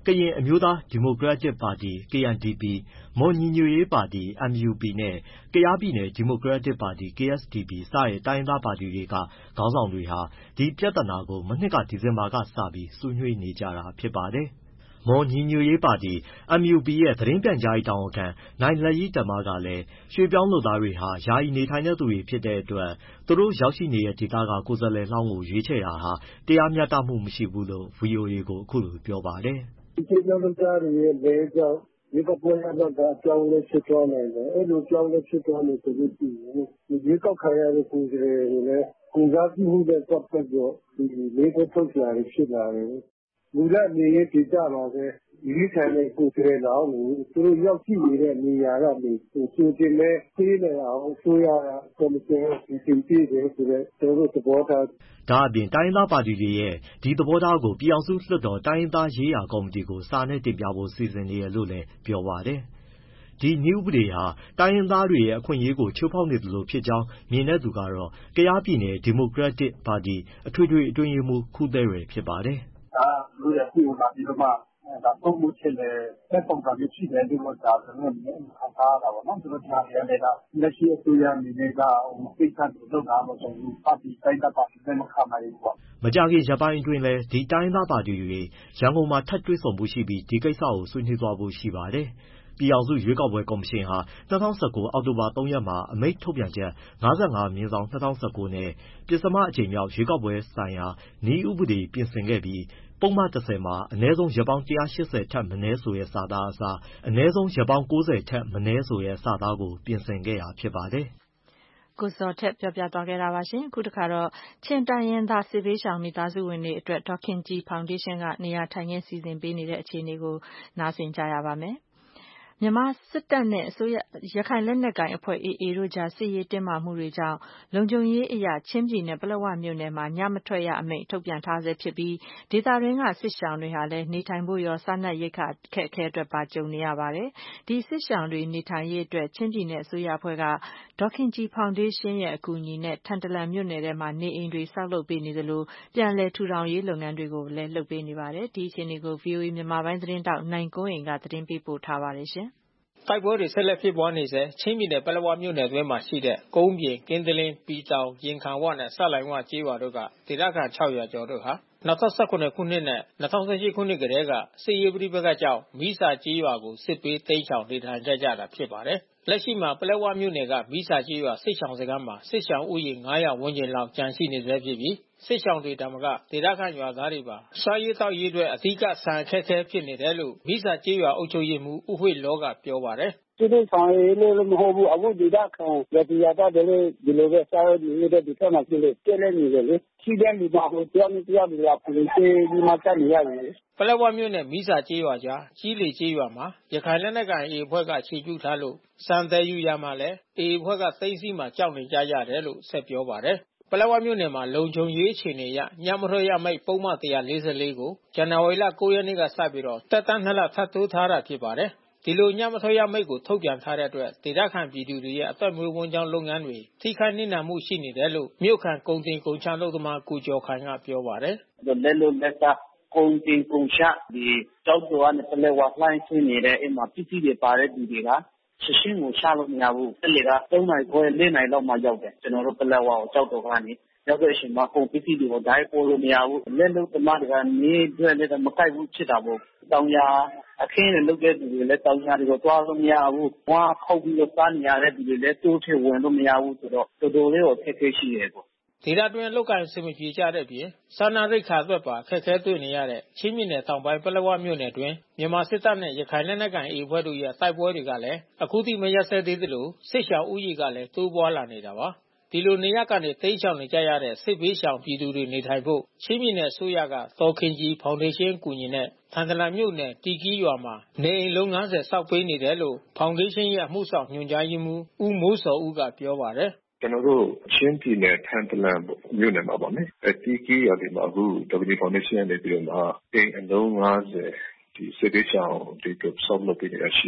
ကရင်အမျိုးသားဒီမိုကရက်တစ်ပါတီ K N D P ၊ မွန်ညီညွတ်ရေးပါတီ M U P နဲ့ ကယားပြည်နယ်ဒီမိုကရက်တစ်ပါတီ K S D P စတဲ့တိုင်းရင်းသားပါတီတွေက ခေါင်းဆောင်တွေဟာ ဒီပြဿနာကို မနှစ်က ဒီဇင်ဘာကစပြီး ဆွေးနွေးနေကြတာဖြစ်ပါတယ်။ မွန်ညီညွတ်ရေးပါတီ M U P ရဲ့ သတင်းပြန်ကြားရေးတာဝန်ခံ နိုင်လယိတမကလည်း ရွှေ့ပြောင်းလုပ်သားတွေဟာ ယာယီနေထိုင်တဲ့သူတွေဖြစ်တဲ့အတွက် သူတို့ရောက်ရှိနေတဲ့ဒေသက ကိုယ်စားလှယ်လောင်းကို ရွေးချယ်တာဟာ တရားမျှတမှုမရှိဘူးလို့ ဗွီအိုအေကို အခုလိုပြောပါတယ်။
“ရွှေ့ပြောင်းလုပ်သားတွေရဲ့မဲကြောင့် ရွေးကောက်ပွဲရလဒ်က အပြောင်းအလဲဖြစ်သွားနိုင်တယ်။ အဲဒီလိုအပြောင်းအလဲဖြစ်သွားမယ်ဆိုရင် ရွေးကောက်ခံရတဲ့ကိုယ်စားလှယ်တွေလည်း ကိုယ်စားပြုမှုနဲ့ပတ်သက်ပြီးတော့ မေးခွန်းထုတ်စရာတွေဖြစ်လာတယ်။ မူလနေရေးဒေသမှာပဲ ရွေးခံတဲ့ကိုယ်စားလှယ်လောင်းကို သူတို့ရောက်ရှိနေတဲ့နေရာကနေ ကြိုတင်မဲပေးနိုင်အောင် အစိုးရက ကော်မရှင်က စီစဉ်ပေးတယ်ဆိုတဲ့ ကျနော်တို့သဘောထား။
” ဒါ့အပြင် တိုင်းရင်းသားပါတီတွေရဲ့ ဒီသဘောထားကို ပြည်ထောင်စုလွှတ်တော်တိုင်းရင်းသားရေးရာကော်မတီကို စာနဲ့တင်ပြဖို့ စီစဉ်နေတယ်လို့လည်း ပြောပါတယ်။ ဒီနည်းဥပဒေဟာ တိုင်းရင်းသားတွေရဲ့ အခွင့်အရေးကို ချိုးဖောက်နေသလိုဖြစ်ကြောင်း မြင်တဲ့သူကတော့ ကယားပြည်နယ်ဒီမိုကရက်တစ်ပါတီ အထွေထွေအတွင်းရေးမှူး ခူးသဲရယ်ဖြစ်ပါတယ်
။ “ဒါကသူတို့ရဲ့အခွင့်ကိုလာပြီးတော့မှ သုံးဖို့ချင်တဲ့ပုံစံမျိုးရှိတယ်လို့ ကျနော်တို့အနေနဲ့ ခံစားရတာပေါ့နော်။ ဒါတွေကလည်း လက်ရှိအစိုးရအနေနဲ့က ကိစ္စတွေလုပ်တာတော့ ကျနော်တို့ တိုင်းရင်းသားပါတီ လက်မခံနိုင်ဘူးပေါ့။
” မကြာခင်ရက်ပိုင်းအတွင်းလည်း ဒီတိုင်းရင်းသားပါတီတွေ ရန်ကုန်မှာ ထပ်တွေ့ဆုံဖို့ရှိပြီး ဒီကိစ္စကို ဆွေးနွေးသွားဖို့ရှိပါတယ်။ ပြည်ထောင်စုရွေးကောက်ပွဲကော်မရှင်ဟာ ၂၀၁၉ အောက်တိုဘာ ၃ ရက်မှာ အမိန့်ထုတ်ပြန်ချက် ၅၅/၂၀၁၉ နဲ့ ပဉ္စမအကြိမ်မြောက် ရွေးကောက်ပွဲဆိုင်ရာ နည်းဥပဒေပြင်ဆင်ခဲ့ပြီး ပုဒ်မ ၁၀ မှာ အနည်းဆုံးရက်ပေါင်း ၁၈၀ ထက်မနည်းဆိုတဲ့ စာသားအစား အနည်းဆုံးရက်ပေါင်း ၉၀ ထက်မနည်းဆိုတဲ့ စာသားကို ပြင်ဆင်ခဲ့တာဖြစ်ပါတယ်။
ကိုဇော်ထက်ပြောပြသွားတာပါ။ အခုတခါတော့ ချင်းတိုင်းရင်းသား စစ်ဘေးရှောင်မိသားစုဝင်တွေအတွက် ဒေါ်ခင်ကြည်ဖောင်ဒေးရှင်းက နေရာထိုင်ခင်းစီစဉ်ပေးနေတဲ့အခြေအနေကို နားဆင်ကြရပါမယ်။ မြန်မာစစ်တပ်နဲ့ ရခိုင်လက်နက်ကိုင်အဖွဲ့ A A တို့ကြား စစ်ရေးတင်းမာမှုတွေကြောင့် လုံခြုံရေးအရ ချင်းပြည်နယ် ပလက်ဝမြို့နယ်မှာ ညမထွက်ရအမိန့် ထုတ်ပြန်ထားဆဲဖြစ်ပြီး ဒေသတွင်းက စစ်ရှောင်တွေဟာလည်း နေထိုင်ဖို့ရော စားနပ်ရိက္ခာအခက်အခဲအတွက်ပါ ကြုံနေရပါတယ်။ ဒီစစ်ရှောင်တွေနေထိုင်ရေးအတွက် ချင်းပြည်နယ်အစိုးရအဖွဲ့က ဒေါ်ခင်ကြည်ဖောင်ဒေးရှင်းရဲ့ အကူအညီနဲ့ ထန်တလန်မြို့နယ်ထဲမှာ နေအိမ်တွေဆောက်လုပ်ပေးနေသလို ပြန်လည်ထူထောင်ရေးလုပ်ငန်းတွေကိုလည်း လုပ်ပေးနေပါတယ်။ ဒီအခြေအနေကို ဗွီအိုအေမြန်မာပိုင်းသတင်းထောက် နိုင်ကွန်းအိန်က သတင်းပေးပို့ထားပါတယ်။
တိုက်ပွဲတွေဆက်လက်ဖြစ်ပွားနေဆဲ ချင်းပြည်နယ် ပလက်ဝမြို့နယ်အတွင်းမှာရှိတဲ့ ကုန်းပြင်၊ ကင်းတလင်း၊ ပီတောင်၊ ရင်ခံဝနဲ့ စလိုင်ဝကျေးရွာတို့က ဒေသခံ ၆၀၀ ကျော်တို့ဟာ ၂၀၁၇ ခုနှစ်နဲ့ ၂၀၁၈ ခုနှစ်ကတည်းက စစ်ရေးပဋိပက္ခကြောင့် မီးစာကျေးရွာကို စစ်ဘေးတိမ်းရှောင်နေထိုင်ခဲ့ကြတာဖြစ်ပါတယ်။ လက်ရှိမှာ ပလက်ဝမြို့နယ်က မီးစာကျေးရွာစစ်ရှောင်စခန်းမှာ စစ်ရှောင်ဦးရေ ၅၀၀ ဝန်းကျင်လောက် ကျန်ရှိနေဆဲဖြစ်ပြီး စစ်ရှောင်တွေသာမက ဒေသခံရွာသားတွေပါ စားရေးသောက်ရေးအတွက် အဓိက ဆန်အခက်ခဲဖြစ်နေတယ်လို့ မီးစာကျေးရွာအုပ်ချုပ်ရေးမှူး ဦးဝှေ့လောကပြောပါတယ်။
“စစ်ဘေးရှောင်ရယ်လို့ မဟုတ်ဘူး။ အခုဒေသခံရွာသူရွာသားတွေလည်း ဒီလိုပဲ စားဝတ်နေရေးအတွက် ဒီဘက်မှာဖြစ်လို့ ပြတ်လပ်နေတယ်လေ။ ရှိတဲ့လူမှာ တယောက်နဲ့တယောက်လာကူညီပေးပြီးမှ စားနေရတယ်လေ။
” ပလက်ဝမြို့နယ် မီးစာကျေးရွာအကြား ကျီးလေကျေးရွာမှာ ရခိုင်လက်နက်ကိုင် A A အဖွဲ့က အခြေပြုထားလို့ ဆန်သယ်ယူရာမှာလည်း A A အဖွဲ့က သိမ်းဆည်းမှာ ကြောက်နေကြရတယ်လို့ ဆက်ပြောပါတယ်။ ပလက်ဝမြို့နယ်မှာ လုံခြုံရေးအခြေအနေအရ ညမထွက်ရအမိန့် ပုဒ်မ ၁၄၄ ကို ဇန်နဝါရီလ ၉ ရက်နေ့ကစပြီး သက်တမ်း နှစ်လ ထပ်တိုးထားတာဖြစ်ပါတယ်။ ဒီလို ညမထွက်ရအမိန့်ကို ထုတ်ပြန်ထားတဲ့အတွက် ဒေသခံပြည်သူတွေရဲ့ အသက်မွေးဝမ်းကျောင်းလုပ်ငန်းတွေ ထိခိုက်နစ်နာမှုရှိနေတယ်လို့ မြို့ခံကုန်တင်ကုန်ချအလုပ်သမား ကိုကျော်ခိုင်ကပြောပါတယ်
။ “လက်လုပ်လက်စား ကုန်တင်ကုန်ချ ဒီကျောက်တော်ကနေ ပလက်ဝလှိုင်းဆင်းနေတဲ့ အဲဒီမှာပစ္စည်းတွေပါတဲ့သူတွေက ချက်ချင်းကိုချလို့မရဘူး။ စက်လှေက သုံးနာရီခွဲ လေးနာရီလောက်မှရောက်တယ်။ ကျနော်တို့ ပလက်ဝကို ကျောက်တော်ကနေ။ ရောက်တဲ့အချိန်မှာ ကုန်ပစ္စည်းတွေကို တိုက်ပို့လို့မရဘူး။ လက်လုပ်သမားတွေက နေ့အတွက်လည်း မကိုက်ဘူးဖြစ်တာပေါ့။ တောင်ယာအခင်းတွေလုပ်တဲ့သူတွေလည်း တောင်ယာတွေကိုသွားလို့မရဘူး။ ဝါးခုတ်ပြီးတော့ စားနေရတဲ့သူတွေလည်း တောထဲဝင်လို့မရဘူးဆိုတော့ တော်တော်လေးကို အခက်ခဲရှိတယ်။
” ဒေသတွင်း အလုပ်အကိုင်အဆင်မပြေကြတဲ့အပြင် စားနပ်ရိက္ခာအတွက်ပါ အခက်ခဲတွေ့နေရတဲ့ ချင်းပြည်နယ်တောင်ပိုင်း ပလက်ဝမြို့နယ်အတွင်း မြန်မာစစ်တပ်နဲ့ ရခိုင်လက်နက်ကိုင် A A အဖွဲ့တို့ရဲ့ တိုက်ပွဲတွေကလည်း အခုထိ မရပ်စဲသေးသလို စစ်ရှောင်ဦးရေကလည်း တိုးပွားလာနေတာပါ။ ဒီလိုနေရပ်ကနေ တိမ်းရှောင်နေကြရတဲ့ စစ်ဘေးရှောင်ပြည်သူတွေနေထိုင်ဖို့ ချင်းပြည်နယ်အစိုးရက ဒေါ်ခင်ကြည်ဖောင်ဒေးရှင်းအကူအညီနဲ့ ထန်တလန်မြို့နယ် တီကီးရွာမှာ နေအိမ်အလုံး ၅၀ ဆောက်ပေးနေတယ်လို့ ဖောင်ဒေးရှင်းရဲ့ အမှုဆောင်ညွှန်ကြားရေးမှူး ဦးမိုးဇော်ဦးကပြောပါတယ်
။ “ကျနော်တို့ ချင်းပြည်နယ် ထန်တလန်မြို့နယ်မှာပေါ့နော်။ တီးကီးရွာမှာ အခု ဒေါ်ခင်ကြည်ဖောင်ဒေးရှင်းကနေပြီးတော့မှ အိမ်အလုံး ၅၀ ဒီစစ်ဘေးရှောင်တွေအတွက် ဆောက်လုပ်ပေးနေတာရှိပါတယ်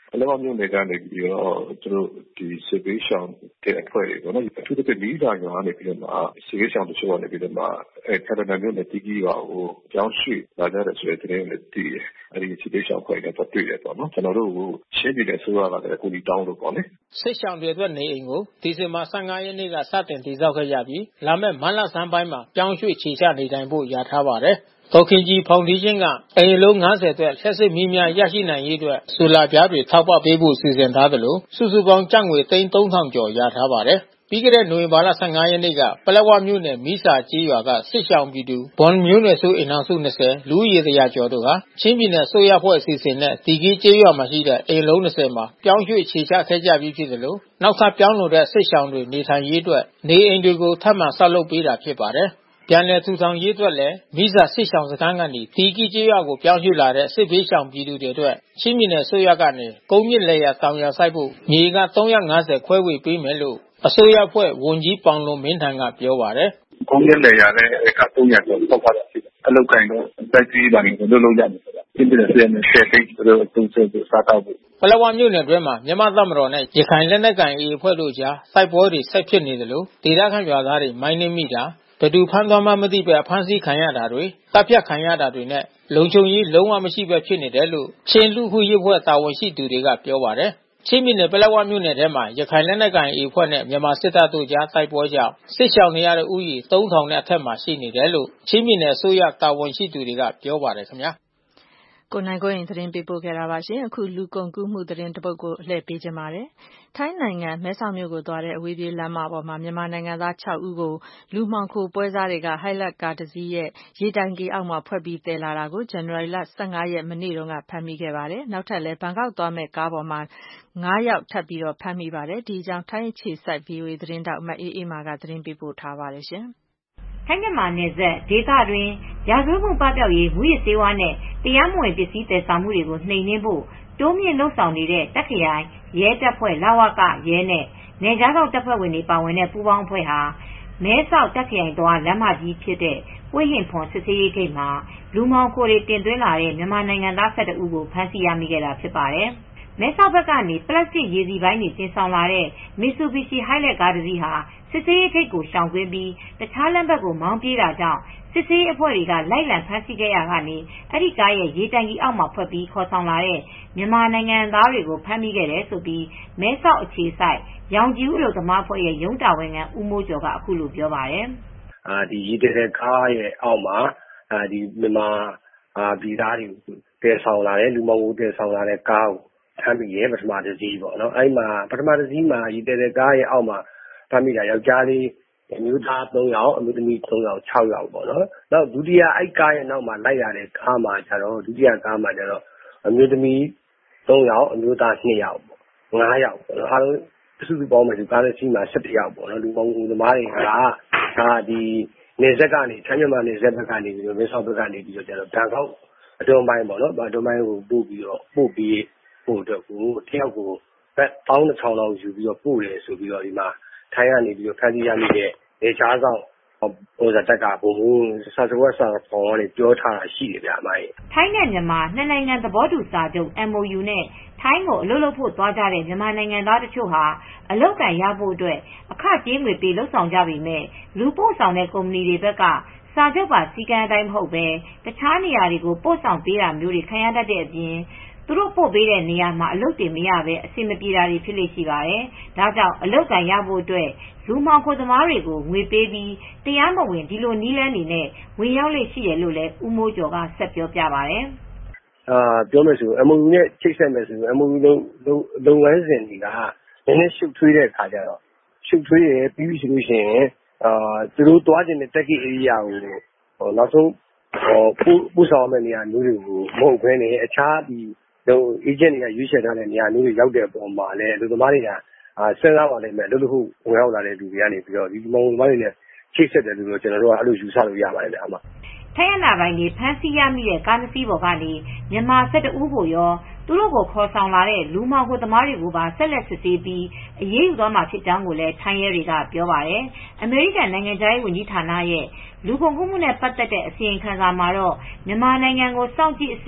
ပလက်ဝမြို့နယ်ကနေပြီးတော့သူတို့ဒီစစ်ပေးရှောင်တဲ့အဖွဲ့တွေပေါ့နော်အထူးသဖြင့်မိသားစုကနေပြီးတော့မှစစ်ပေးရှောင်တချို့ကနေပြီးတော့မှအဲခရဒနာမြို့နယ်တီးကြီးပါကိုကြောင်းရွှေ့လာကြတဲ့ဆိုတဲ့တဲ့နဲ့တည်တယ်အဲဒီစစ်ပေးရှောင်အဖွဲ့ကတော့တွေ့တယ်ပေါ့နော်ကျွန်တော်တို့ကိုရှင်းပြတဲ့ဆိုရတာလည်းကိုဒီတောင်းလို့ပေါ့လေ
စစ်ရှောင်တွေအတွက်နေအိမ်ကိုဒီဇင်ဘာ၁၅ရက်နေ့ကစတင်တည်ဆောက်ခဲ့ကြပြီးလာမယ့်မတ်လဆန်းပိုင်းမှာပြောင်းရွှေ့ခြေချနေထိုင်ဖို့ရထားပါတယ်ဒေါခင်ကြီးဖောင်ဒေးရှင်းကအိမ်လုံး၅၀အတွက်ဆက်စစ်မီးများရရှိနိုင်ရေးအတွက်ဆိုလာပြားတွေထောက်ပံ့ပေးဖို့စီစဉ်ထားတယ်လို့စုစုပေါင်းကျပ်ငွေသိန်းသုံးထောင်ကျော်ရထားပါတယ်ပြီးခဲ့တဲ့နိုဝင်ဘာလ၁၅ရက်နေ့ကပလက်ဝမြို့နယ်မီးစာကျေးရွာကစစ်ရှောင်ပြည်သူဘွန်မျိုးနယ်စုအိမ်အောင်စု၂၀လူဦးရေတရာကျော်တို့ဟာချင်းပြည်နယ်ဆိုရဖွဲ့အစီအစဉ်နဲ့ဒီကြီးကျေးရွာမှာရှိတဲ့အိမ်လုံး၂၀မှာပြောင်းရွှေ့ခြေချခဲ့ကြပြီးဖြစ်တယ်လို့နောက်ထပ်ပြောင်းလို့တဲ့စစ်ရှောင်တွေနေထိုင်ရေးအတွက်နေအိမ်တွေကိုထပ်မံဆောက်လုပ်ပေးတာဖြစ်ပါတယ်ပြန်လည်ထူထောင်ရေးအတွက်လည်းမိစာစစ်ရှောင်စခန်းကနေဒီကီကျေးရွာကိုပြောင်းရွှေ့လာတဲ့စစ်ဘေးရှောင်ပြည်သူတွေအတွက်ချင်းပြည်နယ်ဆိုရကနေကုန်းမြင့်လေယာတောင်ယာစိုက်ဖို့မြေက၃၅၀ခွဲဝေပေးမယ်လို့အစိုးရအဖွဲ့ဝန်ကြီးပေါင်လွန်မင်းထန်ကပြောပါတယ်
ကုန်းမြင့်လေယာနဲ့က၃၀၀ကျော်ပေါက်ထားတာရှိတယ်အလောက်ကိုင်းတော့စိုက်ကြီးပါတယ်လို့လုပ်ရတယ်ဆိုတာချင်းပြည်နယ်ဆိုရနဲ့ဆက်သိတို့သုံးဆဖို့စားတော့ဖို့
ပလက်ဝမြို့နယ်တွင်းမှာမြန်မာတပ်မတော်နဲ့ရခိုင်လက်နက်ကိုင် အေ အဖွဲ့တို့ကြားတိုက်ပွဲတွေဆက်ဖြစ်နေတယ်လို့ဒေသခံရွာသားတွေမိုင်းနှင်းမိတာဘယ်သူဖမ်းသွားမှမသိပဲဖမ်းဆီးခံရတာတွေတပ်ဖြတ်ခံရတာတွေနဲ့လုံခြုံရေးလုံးဝမရှိပဲဖြစ်နေတယ်လို့ချင်းလူခုရေးဖွဲ့တာဝန်ရှိသူတွေကပြောပါတယ်ချင်းပြည်နယ်ပလက်ဝမြို့နယ်ထဲမှာရခိုင်လက်နက်ကိုင် အေ အဖွဲ့နဲ့မြန်မာစစ်တပ်တို့ကြားတိုက်ပွဲကြောင့်စစ်ရှောင်နေရတဲ့ဥယျာဉ်သုံးထောင်နဲ့အထက်မှာရှိနေတယ်လို့ချင်းပြည်နယ်အစိုးရတာဝန်ရှိသူတွေကပြောပါတယ်ခင်ဗျာ
ကိုနိုင်ကိုရင်သတင်းပေးပို့ခဲ့တာပါရှင်အခုလူကုန်ကူးမှုသတင်းတစ်ပုဒ်ကိုလှည့်ပေးကြပါမယ်ထိုင်းနိုင်ငံမဲဆောက်မြို့ကိုသွားတဲ့အဝေးပြေးလမ်းမပေါ်မှာမြန်မာနိုင်ငံသား၆ဦးကိုလူမှောင်ခိုပွဲစားတွေကဟိုက်လက်ကားတစ်စီးရဲ့ရေတိုင်ကီအောက်မှာဖွက်ပြီးတည်လာတာကိုဇန်နဝါရီလ၁၅ရက်မနေ့တုန်းကဖမ်းမိခဲ့ပါတယ်နောက်ထပ်လည်းဘန်ကောက်သွားမဲ့ကားပေါ်မှာ၅ယောက်ထပ်ပြီးတော့ဖမ်းမိပါတယ်ဒီအကြောင်းထိုင်းအခြေစိုက် ဗွီအိုအေ သတင်းတောက်မအေးအေးမာကသတင်းပေးပို့ထားပါတယ်ရှင်
ထိုင်းမြန်မာနယ်စပ်ဒေသတွင်းရာဇဝတ်မှုပပျောက်ရေးမူရစ်ဆေးဝါးနဲ့တရားမဝင်ပစ္စည်းသယ်ဆောင်မှုတွေကိုနှိမ်နင်းဖို့တိုးမြင့်လှုပ်ဆောင်နေတဲ့တပ်ခရိုင်ရဲတပ်ဖွဲ့လဝကရဲနဲ့နယ်ခြားစောင့်တပ်ဖွဲ့ဝင်တွေပါဝင်တဲ့ပူးပေါင်းအဖွဲ့ဟာမဲဆောက်တပ်ခရိုင်သွားလမ်းမကြီးဖြစ်တဲ့ပွင့်ဟင်ဖွန်စစ်ဆေးရေးဂိတ်မှာလူမှောင်ခိုတွေတင်သွင်းလာတဲ့မြန်မာနိုင်ငံသား၁၁ဦးကိုဖမ်းဆီးရမိခဲ့တာဖြစ်ပါတယ်မဲဆောက်ဘက်ကနေပလတ်စတစ်ရေစီပိုင်းတွေတင်ဆောင်လာတဲ့ Mitsubishi Hilux ကားတစ်စီးဟာစစ်ဆေးရေးဂိတ်ကိုရှောင်ကွင်းပြီးတခြားလမ်းဘက်ကိုမောင်းပြေးတာကြောင့်စစ်ဆေးရေးအဖွဲ့တွေကလိုက်လံဖမ်းဆီးခဲ့ရကနေအဲဒီကားရဲ့ရေတိုင်ကြီးအောက်မှာဖွက်ပြီးခေါ်ဆောင်လာတဲ့မြန်မာနိုင်ငံသားတွေကိုဖမ်းမိခဲ့တယ်ဆိုပြီးမဲဆောက်အခြေစိုက်ရောင်ကြီးဦးလူသမားအဖွဲ့ရဲ့ရုံးတာဝန်ခံဦးမိုးကျော်ကအခုလိုပြောပါတယ်
။အာဒီရေတဲ့ကားရဲ့အောက်မှာအာဒီမြန်မာအာဗီဇာတွေတည်ဆောင်လာတဲ့လူမဟုတ်တည်ဆောင်လာတဲ့ကားကိုဖမ်းမိရဲ့ပထမတစ်စီးပေါ့နော်အဲ့မှာပထမတစ်စီးမှာရေတဲ့ကားရဲ့အောက်မှာဖမ်းမိတာယောက်ျားလေးအမျိုးသား၃ယောက်အမျိုးသမီး၃ယောက်၆ယောက်ပေါ့နော်နောက်ဒုတိယအိုက်ကားရဲ့နောက်မှာလိုက်ရတဲ့ကားမှာကျတော့ဒုတိယကားမှာကျတော့အမျိုးသမီး၃ယောက်အမျိုးသား၂ယောက်ပေါ့၅ယောက်ပေါ့နော်အားလုံးစုစုပေါင်းမယ်ဒီကားလေးစီးမှာ၁၁ယောက်ပေါ့နော်လူပေါင်းလူသမားတွေကဒါဒီနေဆက်ကနေထိုင်းမြန်မာနေဆက်ဘက်ကနေပြီးတော့မင်းဆောက်ဘက်ကနေပြီးတော့ကျတော့ဘန်ကောက်အတွင်းပိုင်းပေါ့နော်အတွင်းပိုင်းကိုပို့ပြီးတော့ပို့ပြီးပို့တော့ကိုတယောက်ကိုဘက်ပေါင်းတစ်ထောင်လောက်ယူပြီးတော့ပို့တယ်ဆိုပြီးတော့ဒီမှာထိုင်းကနေပြီးတော့ဖန်တီးရမိတဲ့နေချားဆောင်ဟိုဇာတက်ကဘုံစာစဝတ်စာပေါ်ကနေပြောထားတာရှိတယ်ဗျအမကြီး
ထိုင်းနဲ့မြန်မာနှစ်နိုင်ငံသဘောတူစာချုပ် M O U နဲ့ထိုင်းကိုအလုပ်လုပ်ဖို့သွားကြတဲ့မြန်မာနိုင်ငံသားတချို့ဟာအလုပ်ကံရဖို့အတွက်အခကြေးငွေပေးလှုပ်ဆောင်ကြပေမဲ့လူပို့ဆောင်တဲ့ကုမ္ပဏီတွေဘက်ကစာချုပ်ပါစည်းကမ်းအတိုင်းမဟုတ်ပဲတခြားနေရာတွေကိုပို့ဆောင်ပေးတာမျိုးတွေခံရတတ်တဲ့အပြင်သူတို့ပို့ပေးတဲ့နေရာမှာအလုပ်တွေမရပဲအဆင်မပြေတာတွေဖြစ်လိမ့်ရှိပါတယ်။ဒါကြောင့်အလုပ်ကံရဖို့အတွက်လူမှောင်ခိုသမားတွေကိုငွေပေးပြီးတရားမဝင်ဒီလိုနီးလန်းနေနဲ့ဝင်ရောက်လေ့ရှိတယ်လို့လည်းဦးမိုးကျော်ကဆက်ပြောပြပါတယ်
။အာပြောမယ်ဆို M O U နဲ့ချိတ်ဆက်မယ်ဆို M O U လုံးလုပ်ငန်းစဉ်တွေကနည်းနည်းရှုပ်ထွေးတဲ့အခါကျတော့ရှုပ်ထွေးရပြီးပြီဆိုလို့ရှိရင်အာသူတို့တွားကျင်တဲ့တက်ကီ area ကိုဟိုနောက်ဆုံးဟိုပို့ပို့ဆောင်မယ့်နေရာမျိုးတွေကိုမဟုတ်ဘဲနဲ့အခြားဒီတော့ agent တွေကရွေးချယ်ထားတဲ့နေရာမျိုးတွေရောက်တဲ့အပေါ်မှာလည်းလူသမားတွေကအာစဉ်းစားပါလိမ့်မယ်လို့လို့ခုဝင်ရောက်လာတဲ့လူတွေကနေပြီးတော့ဒီမောင်သမားတွေနဲ့ချိတ်ဆက်တယ်လို့ကျွန်တော်တို့ကအဲ့လိုယူဆလို့ရပါတယ်ဗျာအမ
ထိုင်းရနာပိုင်းကြီးဖမ်းဆီးရမိတဲ့ကားတစ်စီးပေါ်ကနေမြန်မာ၁၁ဦးကိုရောသူတို့ကိုခေါ်ဆောင်လာတဲ့လူမှောင်ခိုသမားတွေကိုပါဆက်လက်စစ်ဆေးပြီးအရေးယူသွားမှာဖြစ်ကြောင်းကိုလည်းထိုင်းရဲတွေကပြောပါတယ်။အမေရိကန်နိုင်ငံသားရေးဝန်ကြီးဌာနရဲ့လူကုန်ကူးမှုနဲ့ပတ်သက်တဲ့အစီရင်ခံစာမှာတော့မြန်မာနိုင်ငံကိုစောင့်ကြည့်အဆင့်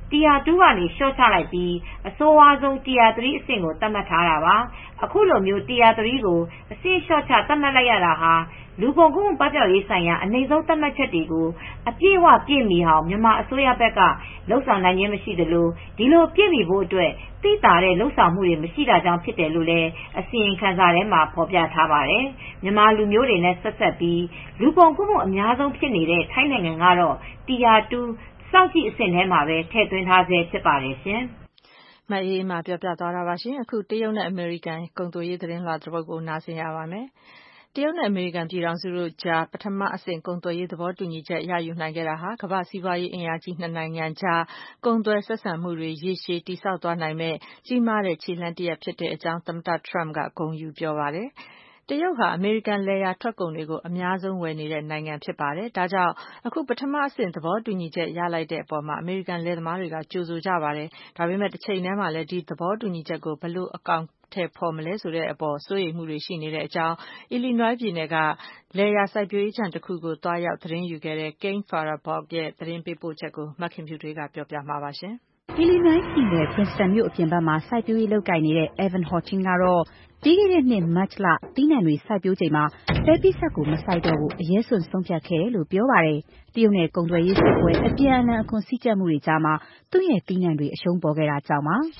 Tier တူ ကနေလျှော့ချလိုက်ပြီးအဆိုးဝါးဆုံး Tier 3 အဆင့်ကိုသတ်မှတ်ထားတာပါ။အခုလိုမျိုး Tier 3 ကိုအဆင့်လျှော့ချသတ်မှတ်လိုက်ရတာဟာလူကုန်ကူးမှုပပျောက်ရေးဆိုင်ရာအနိမ့်ဆုံးသတ်မှတ်ချက်တွေကိုအပြည့်အဝပြည့်မီအောင်မြန်မာအစိုးရဘက်ကလုပ်ဆောင်နိုင်ခြင်းမရှိသလိုဒီလိုပြည့်မီဖို့အတွက်သိသာတဲ့လုပ်ဆောင်မှုတွေမရှိတာကြောင့်ဖြစ်တယ်လို့လည်းအစီရင်ခံစာထဲမှာဖော်ပြထားပါတယ်။မြန်မာလူမျိုးတွေနဲ့ဆက်ဆက်ပြီးလူကုန်ကူးမှုအများဆုံးဖြစ်နေတဲ့ထိုင်းနိုင်ငံကတော့ Tier တူ စောင့်ကြည့်အဆင့်ထဲမှာပဲထည့်သွင်းထားဆဲဖြစ်ပါတယ်ရှင်
။မအေးမာပြောပြသွားတာပါရှင်။အခုတရုတ်နဲ့အမေရိကန်ကုန်သွယ်ရေးသတင်းလွှာတစ်ပုဒ်ကိုနားဆင်ရပါမယ်။တရုတ်နဲ့အမေရိကန်ပြည်ထောင်စုတို့ကြားပထမအဆင့်ကုန်သွယ်ရေးသဘောတူညီချက်ရယူနိုင်ခဲ့တာဟာကမ္ဘာ့စီးပွားရေးအင်အားကြီးနှစ်နိုင်ငံကြားကုန်သွယ်ဆက်ဆံမှုတွေရေရှည်တည်ဆောက်သွားနိုင်မဲ့ကြီးမားတဲ့ခြေလှမ်းတစ်ရပ်ဖြစ်တဲ့အကြောင်းသမ္မတ Trump ကဂုဏ်ယူပြောပါတယ်။တရုတ်ဟာအမေရိကန်လယ်ယာထွက်ကုန်တွေကိုအများဆုံးဝယ်နေတဲ့နိုင်ငံဖြစ်ပါတယ်။ဒါကြောင့်အခုပထမအဆင့်သဘောတူညီချက်ရလိုက်တဲ့အပေါ်မှာအမေရိကန်လယ်သမားတွေကကြိုဆိုကြပါတယ်။ဒါပေမဲ့တစ်ချိန်တည်းမှာလည်းဒီသဘောတူညီချက်ကိုဘယ်လိုအကောင်ထည့်ဖော်မလဲဆိုတဲ့အပေါ်စိုးရိမ်မှုတွေရှိနေတဲ့အကြောင်း Illinois ပြည်နယ်ကလယ်ယာစိုက်ပျိုးရေးခြံတစ်ခုကိုသွားရောက်သတင်းယူခဲ့တဲ့ Kane Farabaugh ရဲ့သတင်းပေးပို့ချက်ကိုမခင်ဖြူထွေးကပြောပြမှာပါရှင်
။ Illinois ပြည်နယ် Princeton မြို့အပြင်ဘက်မှာစိုက်ပျိုးရေးလုပ်ကိုင်နေတဲ့ Evan Hortin ကတော့ပြီးခဲ့တဲ့နှစ်မတ်လသီးနှံတွေစိုက်ပျိုးချိန်မှာပဲပိစပ်ကိုမစိုက်တော့ဘူးအရေးစွန့်ဆုံးဖြတ်ခဲ့တယ်လို့ပြောပါတယ်။တရုတ်နဲ့ကုန်သွယ်ရေးစစ်ပွဲအပြန်အလှန်အခွန်စည်းကြပ်မှုတွေကြားမှာသူ့ရဲ့သီးနှံတွေအရှုံးပေါ်ခဲ့တာကြောင့်ပါ။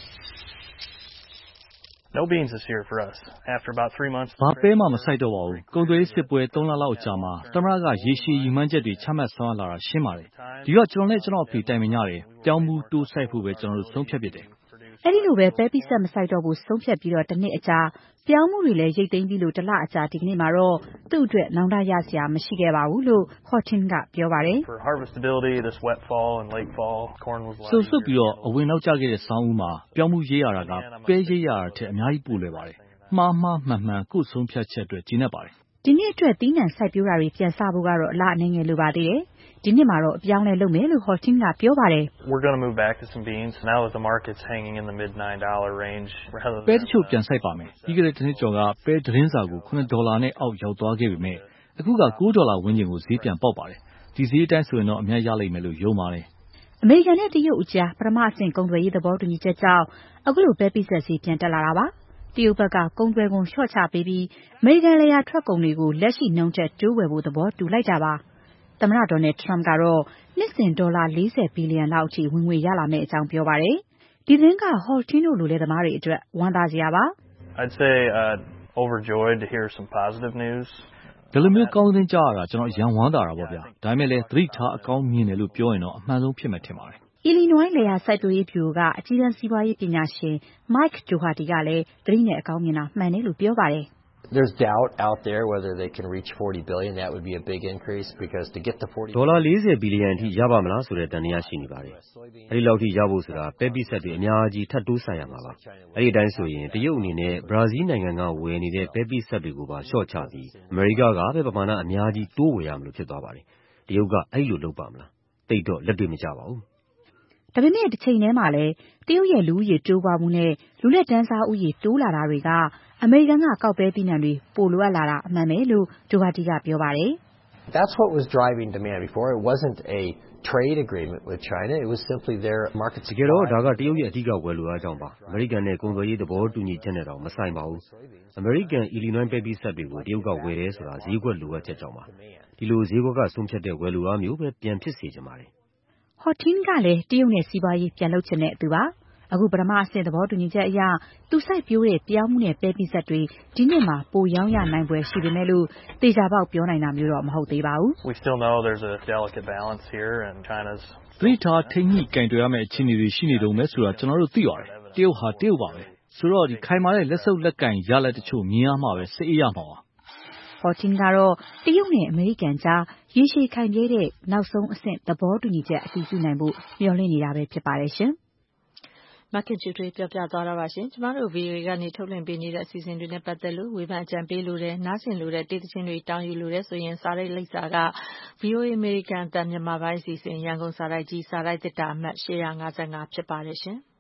No beans this year for us. After about three months.
ဘာပဲမှမစိုက်တော့ပါဘူး။ကုန်သွယ်ရေးစစ်ပွဲသုံးလလောက်အကြာမှာသမ္မတကရေရှည်ရည်မှန်းချက်တွေချမှတ်ဆောင်ရွက်လာတာရှင်းပါတယ်။ဒီတော့ကျွန်တော်နဲ့ကျွန်တော်အဖေတိုင်ပင်ကြတယ်။ပြောင်းမှုတိုးစိုက်ဖို့ပဲကျွန်တော်တို့ဆုံးဖြတ်ဖြစ်တယ်
။အဲဒီလိုပဲပဲပိစပ်မစိုက်တော့ဘူးဆုံးဖြတ်ပြီးတော့တစ်နှစ်အကြာပြောင်းမှုတွေလည်းရိတ်သိမ်းပြီးလို့တလအကြာဒီကနေ့မှာတော့သူ့အတွက်နောင်တရစရာမရှိခဲ့ပါဘူးလို့ Hortin ကပြောပါတယ်။
For harvestability this wet fall and late fall corn was
light. ဆိုစွတ်ပြီးတော့အဝင်နောက်ကျခဲ့တဲ့ဆောင်းဦးမှာပြောင်းမှုရေးရတာကပဲရေးရတာထက်အများကြီးပိုလွယ်ပါတယ်။မှားမှားမှန်မှန်ကိုယ်ဆုံးဖြတ်ချက်အတွက်ကျဉ်းနေပါတယ်
။ဒီနှစ်အတွက်သီးနှံစိုက်ပျိုးတာတွေပြန်စဖို့ကတော့အလားအနည်းငယ်လိုပါသေးတယ်။ဒီနှစ်မှာတော့အပြောင်းလဲလုပ်မယ်လို့ Hortin ကပြောပါတယ်
။ We're going to move back to some beans now that the market's hanging in the mid nine dollar range.
ပဲတချို့ပြန်စိုက်ပါမယ်။ပြီးခဲ့တဲ့တစ်နှစ်ကျော်ကပဲသတင်းစာကိုခုနစ်ဒေါ်လာနဲ့အောက်ရောက်သွားခဲ့ပေမဲ့အခုကကိုးဒေါ်လာဝန်းကျင်ကိုဈေးပြန်ပေါက်ပါတယ်။ဒီဈေးအတိုင်းဆိုရင်တော့အများရလိမ့်မယ်လို့ယုံပါတယ်
။အမေရိကန်နဲ့တရုတ်အကြားပထမအဆင့်ကုန်သွယ်ရေးသဘောတူညီချက်ကြောင့်အခုလိုပဲပိစပ်ဈေးပြန်တက်လာတာပါ။တရုတ်ဘက်ကကုန်သွယ်ခွန်လျှော့ချပေးပြီးအမေရိကန်လယ်ယာထွက်ကုန်တွေကိုလက်ရှိနှုန်းထက်တိုးဝယ်ဖို့သဘောတူလိုက်တာပါ။သမ္မတ Donald Trump ကတော့နှစ်စဉ်ဒေါ်လာလေးဆယ်ဘီလီယံလောက်အထိဝင်ငွေရလာမယ့်အကြောင်းပြောပါတယ်။ဒီသတင်းက Hortin တို့လိုလယ်သမားတွေအတွက်ဝမ်းသာစရာပါ
။ I'd say uh, overjoyed to hear some positive news.
ဒီလိုမျိုးကောင်းသတင်းကြားရတာကျွန်တော်အရန်ဝမ်းသာတာပေါ့ဗျာ။ဒါပေမဲ့လည်းသတိထားအကောင်းမြင်တယ်လို့ပြောရင်တော့အမှန်ဆုံးဖြစ်မယ်ထင်ပါတယ်
။ Illinois လယ်ယာစိုက်ပျိုးရေးဗျူရိုကအကြီးတန်းစီးပွားရေးပညာရှင် Mike Doherty ကလည်းသတိနဲ့အကောင်းမြင်တာမှန်တယ်လို့ပြောပါတယ်။
There's doubt out there whether they can reach forty billion. That would be a big increase because to get the forty
ဒေါ်လာလေးဆယ်ဘီလီယံအထိရပါမလားဆိုတဲ့တန်တရားရှိနေပါတယ်။အဲဒီလောက်ထိရဖို့ဆိုတာပဲပိစက်တွေအများကြီးထပ်တိုးဆိုင်ရမှာပါ။အဲဒီအတိုင်းဆိုရင်တရုတ်အနေနဲ့ဘရာဇီးနိုင်ငံကဝယ်နေတဲ့ပဲပိစက်တွေကိုပါလျှော့ချပြီးအမေရိကကပဲပမာဏအများကြီးတိုးဝယ်ရမလို့ဖြစ်သွားပါတယ်။တရုတ်ကအဲဒီလိုလုပ်ပါမလား။တိတ်တော့လက်တွေ့မကျပါဘူး
။ဒါပေမဲ့တစ်ချိန်တည်းမှာလည်းတရုတ်ရဲ့လူဦးရေတိုးပွားမှုနဲ့လူလက်တန်းစားဦးရေတိုးလာတာတွေကအမေရိကန်ကကောက်ပဲသီးနှံတွေပိုလိုအပ်လာတာအမှန်ပဲလို့ Doherty ကပြောပါတယ်
။ That's what was driving demand before. It wasn't a trade agreement with China. It was simply their market supply.
တကယ်တော့ဒါကတရုတ်ရဲ့အဓိကဝယ်လိုအားကြောင့်ပါ။အမေရိကန်နဲ့ကုန်သွယ်ရေးသဘောတူညီချက်နဲ့တော့မဆိုင်ပါဘူး။အမေရိကန် Illinois ပဲပိစက်တွေကိုတရုတ်ကဝယ်တယ်ဆိုတာဈေးကွက်လိုအပ်ချက်ကြောင့်ပါ။ဒီလိုဈေးကွက်ကဆုံးဖြတ်တဲ့ဝယ်လိုအားမျိုးပဲပြန်ဖြစ်စေချင်ပါတယ်
။ Hortin ကလည်းတရုတ်နဲ့စီးပွားရေးပြန်လုပ်ချင်တဲ့သူပါ။အခုပထမအဆင့်သဘောတူညီချက်အရသူစိုက်ပျိုးတဲ့ပြောင်းမှုနဲ့ပဲပိစက်တွေဒီနှစ်မှာပိုရောင်းရနိုင်ပွဲရှိပေမဲ့လို့သေချာပေါက်ပြောနိုင်တာမျိုးတော့မဟုတ်သေးပါဘူး။
We still know there's a delicate balance here and China's
သတိထားထိန်းညှိကင်တွယ်ရမယ့်အခြေအနေတွေရှိနေတုန်းပဲဆိုတာကျွန်တော်တို့သိပါတယ်။တရုတ်ဟာတရုတ်ပါပဲ။ဆိုတော့ဒီခိုင်မာတဲ့လက်စုပ်လက်ကင်ရလက်တချို့မြင်ရမှာပဲစိတ်အေးရမှာပါ
။ Hortin ကတော့တရုတ်နဲ့အမေရိကန်ကြားရေရှည်ခိုင်မြဲတဲ့နောက်ဆုံးအဆင့်သဘောတူညီချက်အတည်ပြုနိုင်ဖို့မျှော်လင့်နေတာပဲဖြစ်ပါတယ်ရှင်။
မခင်ချူထွေးပြောပြသွားတာပါရှင်။ကျမတို့ ဗီအိုအေကနေထုတ်လွှင့်ပေးနေတဲ့အစီအစဉ်တွေနဲ့ပတ်သက်လို့ဝေဖန်အကြံပေးလိုတဲ့နားဆင်လိုတဲ့တေးသချင်းတွေတောင်းယူလိုတဲ့ဆိုရင်စာရိုက်လိပ်စာက ဗီအိုအေ American အသံမြန်မာပိုင်းအစီအစဉ်ရန်ကုန်စာရိုက်ကြီးစာရိုက်သေတ္တာအမှတ်ရှစ်ရာငါးဆယ့်ငါဖြစ်ပါတယ်ရှင်။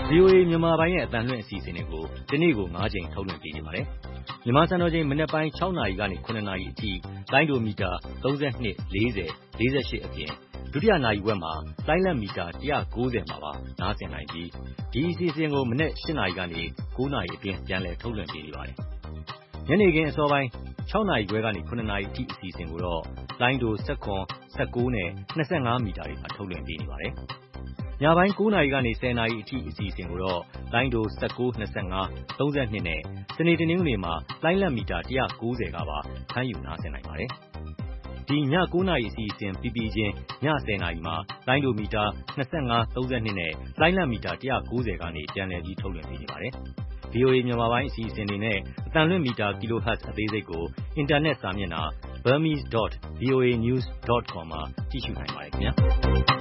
ဗွီအိုအေ မြန်မာပိုင်းရဲ့အသံလွှင့်အစီအစဉ်တွေကိုဒီနေ့ကို၅ကြိမ်ထုတ်လွှင့်ပေးနေပါတယ်။မြန်မာစံတော်ချိန်မနက်ပိုင်း၆နာရီကနေ၇နာရီအထိလိုင်းဒိုမီတာသုံး၂၊၄၀၊၄၈အပြင်ဒုတိယနာရီဝက်မှာလိုင်းလတ်မီတာ၁၉၀မှာပါနားဆင်နိုင်ပြီးဒီအစီအစဉ်ကိုမနက်၈နာရီကနေ၉နာရီအတွင်းပြန်လည်ထုတ်လွှင့်ပေးနေပါတယ်။ညနေခင်းအစောပိုင်း၆နာရီခွဲကနေ၇နာရီအထိအစီအစဉ်ကိုတော့လိုင်းဒို၁၇၊၁၉နဲ့၂၅မီတာတွေမှာထုတ်လွှင့်ပေးနေပါတယ်။ညပိုင်း၉နာရီကနေ၁၀နာရီအထိအစီအစဉ်ကိုတော့လိုင်းဒို၁၉၊၂၅၊၃၂နဲ့စနေတနင်္ဂနွေမှာလိုင်းလတ်မီတာ၁၉၀ကပါဖမ်းယူနားဆင်နိုင်ပါတယ်။ဒီည၉နာရီအစီအစဉ်ပြီးပြီးချင်းည၁၀နာရီမှာလိုင်းဒိုမီတာ၂၅၊၃၂နဲ့လိုင်းလတ်မီတာ၁၉၀ကနေပြန်လည်ပြီးထုတ်လွှင့်ပေးနေပါတယ်။ ဗွီအိုအေမြန်မာပိုင်းအစီအစဉ်တွေနဲ့အသံလွှင့်မီတာ kilohertz အသေးစိတ်ကိုအင်တာနက်စာမျက်နှာ burmese dot voa news dot com မှာကြည့်ရှုနိုင်ပါတယ်ခင်ဗျာ။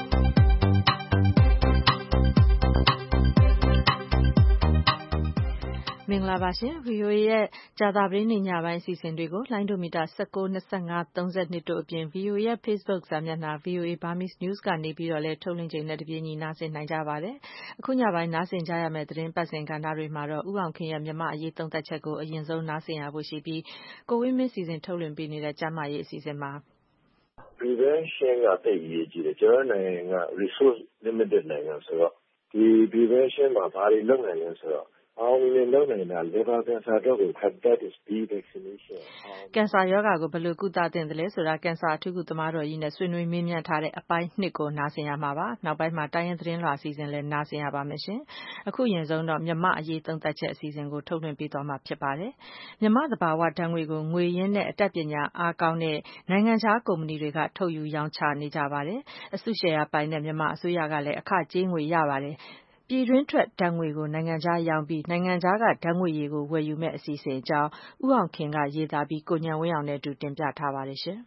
မင်္ဂလာပါရှင် ဗွီအိုအေရဲ့ကြာသပတေးနေ့ညပိုင်းအစီအစဉ်တွေကိုလိုင်းဒိုမီတာ၁၉၊၂၅၊၃၂တို့အပြင် ဗွီအိုအေရဲ့ Facebook စာမျက်နှာ VOA Burmese News ကနေပြီးတော့လည်းထုတ်လွှင့်ချိန်နဲ့တပြေးညီနားဆင်နိုင်ကြပါတယ်။အခုညပိုင်းနားဆင်ကြရမယ့်သတင်းပတ်စဉ်ကဏ္ဍတွေမှာတော့ဦးအောင်ခင်ရဲ့မြန်မာ့အရေးသုံးသပ်ချက်ကိုအရင်ဆုံးနားဆင်ရဖို့ရှိပြီးကိုဝင်းမင်းစီစဉ်ထုတ်လွှင့်ပေးနေတဲ့ကျန်းမာရေးအစီအစဉ်မှာ
prevention ကသိပ်အရေးကြီးတယ်။ကျွန်တော်နိုင်ငံက resource limited နိုင်ငံဆိုတော့ဒီ prevention မှာဘာတွေလုပ်နိုင်လဲဆိုတော့အောင်မြင်လုပ်နိုင်တာ liver cancer အတွက်ကို hepatitis B vaccination
ကင်ဆာရောဂါကိုဘယ်လိုကုသသင့်သလဲဆိုတာကင်ဆာအထူးကုသမားတော်ကြီးနဲ့ဆွေးနွေးမေးမြန်းထားတဲ့အပိုင်းနှစ်ကိုနားဆင်ရမှာပါ။နောက်ပိုင်းမှာတိုင်းရင်းသတင်းလွှာအစီအစဉ်လည်းနားဆင်ရပါမယ်ရှင်။အခုအရင်ဆုံးတော့မြန်မာ့အရေးသုံးသပ်ချက်အစီအစဉ်ကိုထုတ်လွှင့်ပေးသွားမှာဖြစ်ပါတယ်။မြန်မာသဘာဝဓာတ်ငွေ့ကိုငွေရင်းနဲ့အတတ်ပညာအားကောင်းတဲ့နိုင်ငံခြားကုမ္ပဏီတွေကထုတ်ယူရောင်းချနေကြပါတယ်။အစုရှယ်ယာပိုင်တဲ့မြန်မာအစိုးရကလည်းအခကြေးငွေရပါတယ်။ပြည်တွင်းထွက်ဓာတ်ငွေကိုနိုင်ငံခြားရောင်းပြီးနိုင်ငံခြားကဓာတ်ငွေရည်ကိုဝယ်ယူမဲ့အစီအစဉ်အကြောင်းဦးအောင်ခင်ကရေးသားပြီးကိုဉာဏ်ဝင်းအောင်နဲ့အတူတင်ပြထားပါတယ်ရှင်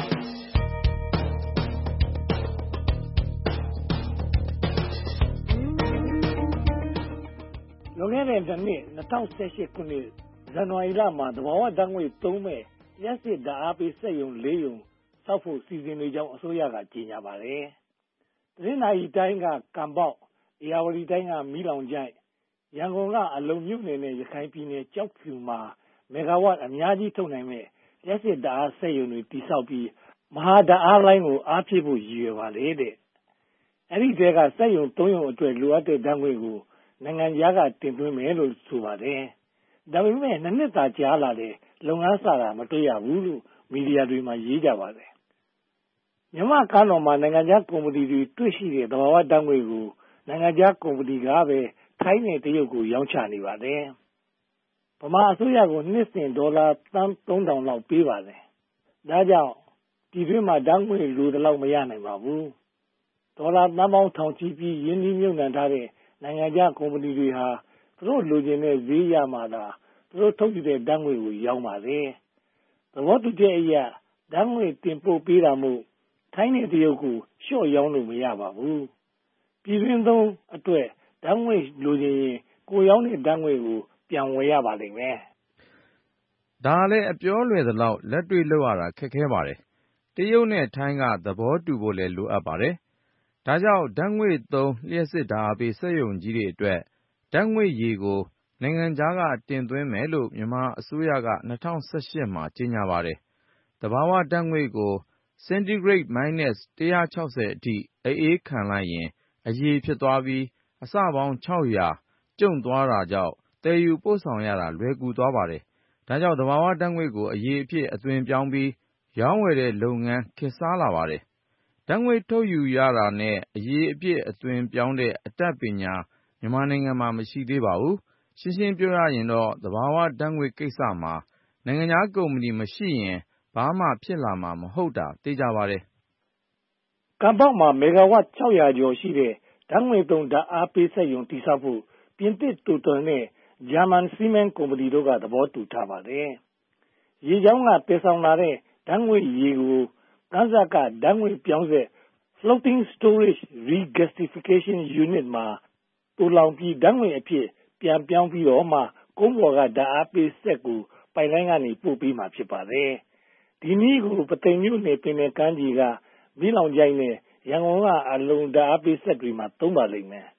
။လွန်ခဲ့တဲ့နှစ်နှစ်၂၀၁၈ခုနှစ်ဇန်နဝါရီလမှာသဘာဝဓာတ်ငွေ့သုံးမဲ့လျှပ်စစ်ဓာတ်အားပေးစက်ရုံလေးရုံစောက်ဖို့စီစဉ်နေကြောင်းအစိုးရကကြေညာပါတယ်။တနင်္သာရီတိုင်းကကံပေါက်ဧရာဝတီတိုင်းကမီးလောင်ချိုင့်ရန်ကုန်ကအလုံမြို့နယ်နဲ့ရခိုင်ပြည်နယ်ကျောက်ဖြူမှာမဂါဝပ်အများကြီးထုတ်နိုင်မဲ့လျှပ်စစ်ဓာတ်အားစက်ရုံတွေတည်ဆောက်ပြီးမဟာဓာတ်အားလိုင်းကိုအားဖြည့်ဖို့ရည်ရွယ်ပါတယ်တဲ့။အဲဒီတည်းကစက်ရုံသုံးရုံအတွက်လိုအပ်တဲ့ဓာတ်ငွေ့ကိုနိုင်ငံခြားကတင်သွင်းမယ်လို့ဆိုပါတယ်။ဒါပေမဲ့နှစ်နှစ်သာကြာလာတဲ့လုပ်ငန်းစတာမတွေ့ရဘူးလို့မီဒီယာတွေမှာရေးကြပါတယ်။မြန်မာကမ်းတော်မှာနိုင်ငံခြားကုမ္ပဏီတွေတွေ့ရှိတဲ့သဘာဝဓာတ်ငွေ့ကိုနိုင်ငံခြားကုမ္ပဏီကပဲထိုင်းနဲ့တရုတ်ကိုရောင်းချနေပါတယ်။ဗမာအစိုးရကိုနှစ်စဉ်ဒေါ်လာသန်းသုံးထောင်လောက်ပေးပါတယ်။ဒါကြောင့်ဒီတွင်မှာဓာတ်ငွေလိုတလောက်မရနိုင်ပါဘူး။ဒေါ်လာသန်းပေါင်းထောင်ချီပြီးရင်းနှီးမြှုပ်နှံထားတဲ့နိုင်ငံခြားကုမ္ပဏီတွေဟာသူတို့လိုချင်တဲ့ဈေးရမှသာသူတို့ထုတ်ယူတဲ့ဓာတ်ငွေကိုရောင်းပါတယ်။သဘောတူချက်အရဓာတ်ငွေတင်ပို့ပေးတာမို့ထိုင်းနဲ့တရုတ်ကိုလျှော့ရောင်းလို့မရပါဘူး။ပြည်တွင်းသုံးအတွက်ဓာတ်ငွေလိုချင်ရင်ကိုရောင်းတဲ့ဓာတ်ငွေကိုပြန်ဝယ်ရပါလိမ့်မယ်
။ဒါလည်းအပြောလွယ်သလောက်လက်တွေ့လုပ်ရတာခက်ခဲပါတယ်။တရုတ်နဲ့ထိုင်းကသဘောတူဖို့လည်းလိုအပ်ပါတယ်။ဒါကြောင့်ဓာတ်ငွေသုံးလျှပ်စစ်ဓာတ်အားပေးစက်ရုံကြီးတွေအတွက်ဓာတ်ငွေရည်ကိုနိုင်ငံခြားကတင်သွင်းမယ်လို့မြန်မာအစိုးရက၂၀၁၈မှာကြေညာပါတယ်။သဘာဝဓာတ်ငွေ့ကိုစင်တီဂရိတ် မိုင်းနပ်စ်၁၆၀အထိအအေးခံလိုက်ရင်အရည်ဖြစ်သွားပြီးအဆပေါင်းခြောက်ရာကျုံ့သွားတာကြောင့်သယ်ယူပို့ဆောင်ရတာလွယ်ကူသွားပါတယ်။ဒါကြောင့်သဘာဝဓာတ်ငွေ့ကိုအရည်အဖြစ်အသွင်ပြောင်းပြီးရောင်းဝယ်တဲ့လုပ်ငန်းခေတ်စားလာပါတယ်။ဓာတ်ငွေ့ထုတ်ယူရတာနဲ့အရည်အဖြစ်အသွင်ပြောင်းတဲ့အတတ်ပညာမြန်မာနိုင်ငံမှာမရှိသေးပါဘူး။ရှင်းရှင်းပြောရရင်တော့သဘာဝဓာတ်ငွေ့ကိစ္စမှာနိုင်ငံခြားကုမ္ပဏီမရှိရင်ဘာမှဖြစ်လာမှာမဟုတ်တာသေချာပါတယ်
။ကံပေါက်မှာမဂါဝပ်ခြောက်ရာကျော်ရှိတဲ့ဓာတ်ငွေ့သုံးဓာတ်အားပေးစက်ရုံတည်ဆောက်ဖို့ပြင်သစ်တိုတယ်နဲ့ဂျာမန်စီးမင်းကုမ္ပဏီတို့ကသဘောတူထားပါတယ်။ရေကြောင်းကတည်ဆောင်လာတဲ့ဓာတ်ငွေ့ရည်ကိုကမ်းစပ်ကဓာတ်ငွေ့ပြောင်းစက် floating storage regasification unit မှာတူလောင်ပြီးဓာတ်ငွေ့အဖြစ်ပြန်ပြောင်းပြီးတော့မှကုန်းပေါ်ကဓာတ်အားပေးစက်ကိုပိုက်လိုင်းကနေပို့ပေးမှာဖြစ်ပါတယ်။ဒီနည်းကိုပသိမ်မြို့နယ်ပင်လယ်ကမ်းခြေကမီးလောင်ချိုင့်နဲ့ရန်ကုန်ကအလုံဓာတ်အားပေးစက်တွေမှာသုံးပါလိမ့်မယ်။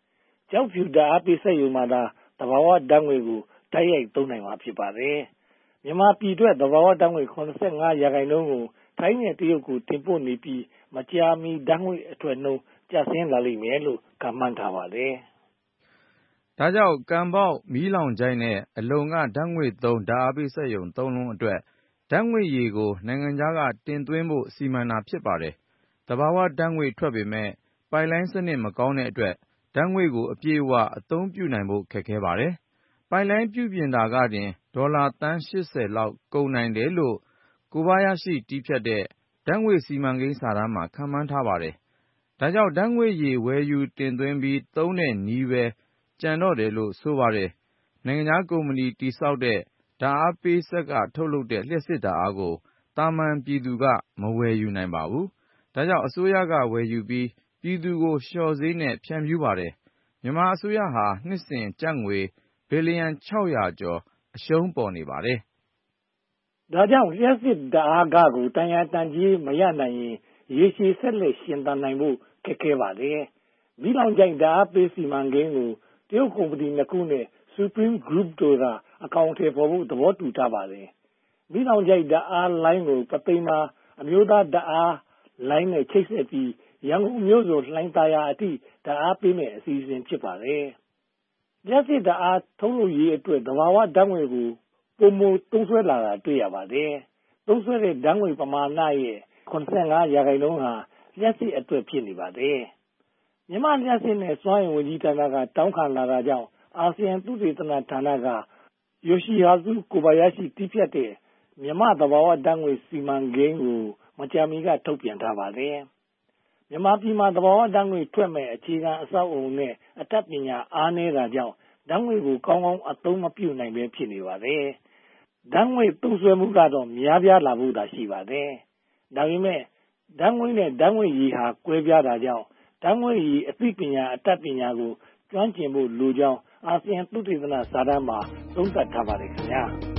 ကျောက်ဖြူဓာတ်အားပေးစက်ရုံမှာသာသဘာဝဓာတ်ငွေ့ကိုတိုက်ရိုက်သုံးနိုင်မှာဖြစ်ပါတယ်။မြန်မာပြည်ထွက်သဘာဝဓာတ်ငွေ့ ၇၅ ရာခိုင်နှုန်းကိုထိုင်းနဲ့တရုတ်ကိုတင်ပို့နေပြီးမကြာမီဓာတ်ငွေ့အထွက်နှုန်းကျဆင်းလာလိမ့်မယ်လို့ခန့်မှန်းထားပါတယ်
။ဒါကြောင့်ကံပေါက်မီးလောင်ချိုင့်နဲ့အလုံကဓာတ်ငွေ့သုံးဓာတ်အားပေးစက်ရုံသုံးလုံးအတွက်ဓာတ်ငွေ့ရည်ကိုနိုင်ငံခြားကတင်သွင်းဖို့စီမံတာဖြစ်ပါတယ်။သဘာဝဓာတ်ငွေ့ထွက်ပေမဲ့ပိုက်လိုင်းစနစ်မကောင်းတဲ့အတွက်ဓာတ်ငွေ့ကိုအပြည့်အဝအသုံးပြုနိုင်ဖို့ခက်ခဲပါတယ်။ပိုက်လိုင်းပြုပြင်တာကတင်ဒေါ်လာသန်း ရှစ်ဆယ်လောက်ကုန်နိုင်တယ်လို့ကိုဘယားရှိတည်ဖြတ်တဲ့ဓာတ်ငွေ့စီမံကိန်းစာတမ်းမှာခန့်မှန်းထားပါတယ်။ဒါကြောင့်ဓာတ်ငွေ့ရည်ဝယ်ယူတင်သွင်းပြီးသုံးတဲ့နည်းပဲကျန်တော့တယ်လို့ဆိုပါတယ်။နိုင်ငံခြားကုမ္ပဏီတည်ဆောက်တဲ့ဓာတ်အားပေးစက်ကထုတ်လုပ်တဲ့လျှပ်စစ်ဓာတ်အားကိုသာမန်ပြည်သူကမဝယ်ယူနိုင်ပါဘူး။ဒါကြောင့်အစိုးရကဝယ်ယူပြီးပြည်သူကိုလျှော့ဈေးနဲ့ဖြန့်ဖြူးပါတယ်။မြန်မာအစိုးရဟာနှစ်စဉ်ကျပ်ငွေဘီလီယံ ခြောက်ရာကျော်အရှုံးပေါ်နေပါတယ်
။ဒါကြောင့်လျှပ်စစ်ဓာတ်အားခကိုတန်ရာတန်ကြေးမရနိုင်ရင်ရေရှည်ဆက်လက်ရှင်သန်နိုင်ဖို့ခက်ခဲပါတယ်။မီးလောင်ချိုင့်ဓာတ်အားပေးစီမံကိန်းကိုတရုတ်ကုမ္ပဏီနှစ်ခုနဲ့ Supreme Group တို့ကအကောင်အထည်ဖော်ဖို့သဘောတူထားပါတယ်။မီးလောင်ချိုင့်ဓာတ်အားလိုင်းကိုပသိမ်မှာအမျိုးသားဓာတ်အားလိုင်းနဲ့ချိတ်ဆက်ပြီးရန်ကုန်မြို့ဆိုလှိုင်သာယာအထိဓာတ်အားပေးမယ့်အစီအစဉ်ဖြစ်ပါတယ်။လျှပ်စစ်ဓာတ်အားထုတ်လုပ်ရေးအတွက်သဘာဝဓာတ်ငွေ့ကိုပုံမသုံးစွဲလာတာတွေ့ရပါတယ်။သုံးစွဲတဲ့ဓာတ်ငွေ့ပမာဏရဲ့၇၅ ရာခိုင်နှုန်းဟာလျှပ်စစ်အတွက်ဖြစ်နေပါတယ်။မြန်မာလျှပ်စစ်နဲ့စွမ်းအင်ဝန်ကြီးဌာနကတောင်းခံလာတာကြောင့်အာဆီယံသုတေသနဌာနကယိုရှိဟာဇုကိုဘယားရှိတည်ဖြတ်တဲ့မြန်မာသဘာဝဓာတ်ငွေ့စီမံကိန်းကိုမကြာမီကထုတ်ပြန်ထားပါတယ်။မြန်မာပြည်မှာသဘာဝဓာတ်ငွေ့ထွက်မဲ့အခြေခံအဆောက်အအုံနဲ့အတတ်ပညာအားနည်းတာကြောင့်ဓာတ်ငွေ့ကိုကောင်းကောင်းအသုံးမပြုနိုင်ပဲဖြစ်နေပါတယ်။ဓာတ်ငွေ့သုံးစွဲမှုကတော့များပြားလာဖို့သာရှိပါတယ်။ဒါပေမဲ့ဓာတ်ငွေ့နဲ့ဓာတ်ငွေ့ရည်ဟာကွဲပြားတာကြောင့်ဓာတ်ငွေ့ရည်အသိပညာအတတ်ပညာကိုကျွမ်းကျင်ဖို့လိုကြောင်းအာဆီယံသုတေသနစာတမ်းမှာသုံးသပ်ထားပါတယ်ခင်ဗျာ။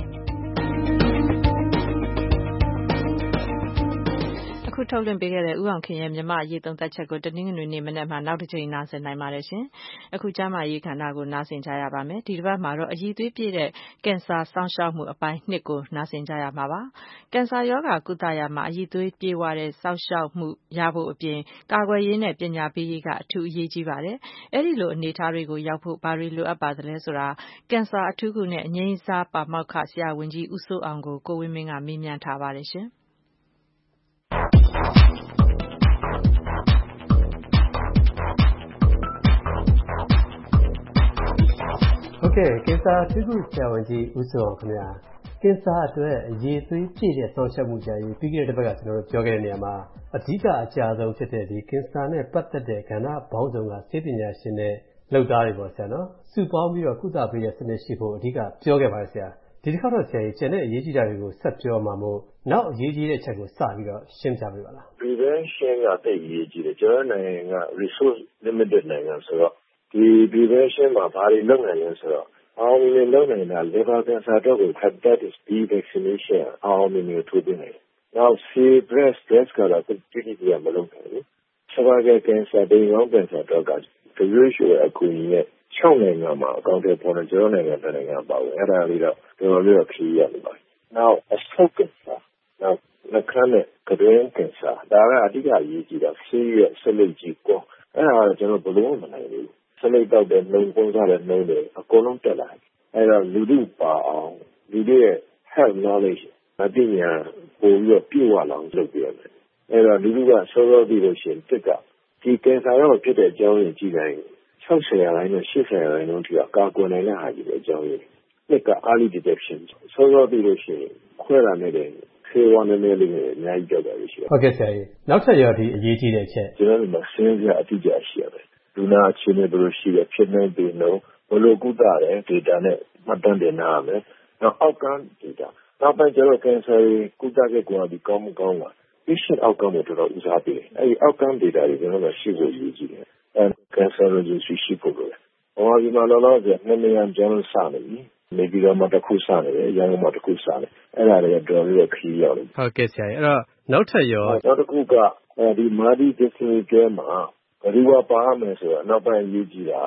အခုထုတ်လွှင့်ပေးခဲ့တဲ့ဦးအောင်ခင်ရဲ့မြန်မာ့အရေးသုံးသပ်ချက်ကိုတနင်္ဂနွေနေ့မနက်မှာနောက်တစ်ချိန်နားဆင်နိုင်ပါတယ်ရှင်။အခုကျမရေးခန္ဓာကိုနားဆင်ကြရပါမယ်။ဒီတစ်ပတ်မှာတော့အရည်သွေးပြည့်တဲ့ကင်ဆာစောင့်ရှောက်မှုအပိုင်းနှစ်ကိုနားဆင်ကြရမှာပါ။ကင်ဆာရောဂါကုသရာမှာအရည်သွေးပြည့်ဝတဲ့စောင့်ရှောက်မှုရဖို့အပြင်ကာကွယ်ရေးနဲ့ပညာပေးရေးကအထူးအရေးကြီးပါတယ်။အဲဒီလိုအနေအထားတွေကိုရောက်ဖို့ဘာတွေလိုအပ်ပါသလဲဆိုတာကင်ဆာအထူးကုနဲ့အငြိမ်းစားပါမောက္ခဆရာဝန်ကြီးဦးစိုးအောင်ကိုကိုဝင်းမင်းကမေးမြန်းထားပါတယ်ရှင်။
ဟုတ်ကဲ့ကင်ဆာအထူးကုဆရာဝန်ကြီးဦးစိုးအောင်ခင်ဗျာကင်ဆာအတွက်အရည်အသွေးပြည့်တဲ့စောင့်ရှောက်မှုကြရေးပြီးခဲ့တဲ့တစ်ပတ်ကကျွန်တော်တို့ပြောခဲ့တဲ့နေရာမှာအဓိကအကြဆုံးဖြစ်တဲ့ဒီကင်ဆာနဲ့ပတ်သက်တဲ့ကဏ္ဍပေါင်းစုံကဆေးပညာရှင်တွေလုပ်သားတွေပေါ့ဆရာနော်စုပေါင်းပြီးတော့ကုသပေးတဲ့စနစ်ရှိဖို့အဓိကပြောခဲ့ပါတယ်ဆရာဒီတစ်ခါတော့ဆရာကြီးကျန်တဲ့အရေးကြီးတာတွေကိုဆက်ပြောမှာမို့နောက်အရေးကြီးတဲ့အချက်ကိုစပြီးတော့ရှင်းပြပေးပါလား
prevention ကတိတ်အရေးကြီးတယ်ကျွန်တော်နိုင်ငံက resource limited နိုင်ငံဆိုတော့ဒီ prevention မှာဘာတွေလုပ်နိုင်လဲဆိုတော့အောင်မြင်လုပ်နိုင်တာ liver cancer တော့ကို hepatitis B vaccination အောင်မြင်နေထိုးပေးနိုင်တယ်နောက် C breast breast ကတော့တိတိကျကျမလုပ်နိုင်ဘူး cervical cancer ဒိန်ကောင်း cancer တော့က W H O ရဲ့အကူအညီနဲ့၆နိုင်ငံမှာအကောင့်တွေပေါ်နေကျွန်တော်နိုင်ငံတစ်နိုင်ငံပါဝင်အဲ့ဒါလေးတော့တော်တော်လေးတော့ခရီးရနေပါတယ်နောက် stroke cancer နောက်နှခမ်းနဲ့ကတွင်း cancer ဒါကအဓိကအရေးကြီးတာဆေးရဆက်လက်ကြီးကောအဲ့ဒါကကျွန်တော်ဘယ်လိုမှမနိုင်ဘူးဆက်လက်တော့တဲ့နှုံပုံစားတဲ့နှုံတွေအကုန်လုံးတက်လာတယ်အဲ့တော့လူထုပါအောင်လူတွေရဲ့ health knowledge အသိဉာဏ်ပိုပြီးတော့ပြည့်ဝလာအောင်လုပ်ပြရတယ်အဲ့တော့လူထုကစောစောပြီးလို့ရှိရင်တက်ကဒီ cancer ရောဖြစ်တဲ့အကြောင်းရင်းကြည့်နိုင်၆၀ရာခိုင်နှုန်း၈၀ရာခိုင်နှုန်းထိကာကွယ်နိုင်တဲ့ဟာကြီးပဲအကြောင်းရင်းနှစ်က early detection စောစောပြီးလို့ရှိရင်ခွဲလာနေတဲ့ဆေးဝါးနည်းနည်းလေးနဲ့အများကြီးကြောက်တာရှိတယ်
ဟုတ်ကဲ့ဆရာကြီးနောက်ထပ်ရောဒီအရေးကြီးတဲ့အချက်
ကျွန်တော်တို့မှာစဉ်းစားအတိအကျရှိရတယ်လူနာအခြေအနေဘယ်လိုရှိလဲဖြစ်နေပြီလို့ဘယ်လိုကုသရဲ data နဲ့မှတ်တမ်းတင်ရမယ်နောက် outcome data နောက်ပိုင်းကျွန်တော် cancer ကုသခဲ့ကွာဒီကောင်းမကောင်းလား patient outcome ကိုတော်တော်ဦးစားပေးတယ်အဲဒီ outcome data တွေကျွန်တော်တို့ရှိဖို့ရည်ကြီးတယ်အဲ cancer registry ရှိဖို့လိုတယ်ဟောဒီမှာတော့လည်းနှစ်နေရာကျွန်တော်စနေပြီနေပြီးတော့မှတစ်ခုစနေတယ်ရန်ကုန်မှာတစ်ခုစနေအဲ့ဒါတွေတော်တော်လေးခရီးရောက်တယ်
ဟုတ်ကဲ့ဆရာကြီးအဲ့တော့နောက်ထပ်ရော
နောက်တစ်ခုကဒီ multidisciplinary care မှာဘယ်လိုပါရမယ်ဆိုတော့နောက်ပိုင်းရေးကြည့်တာ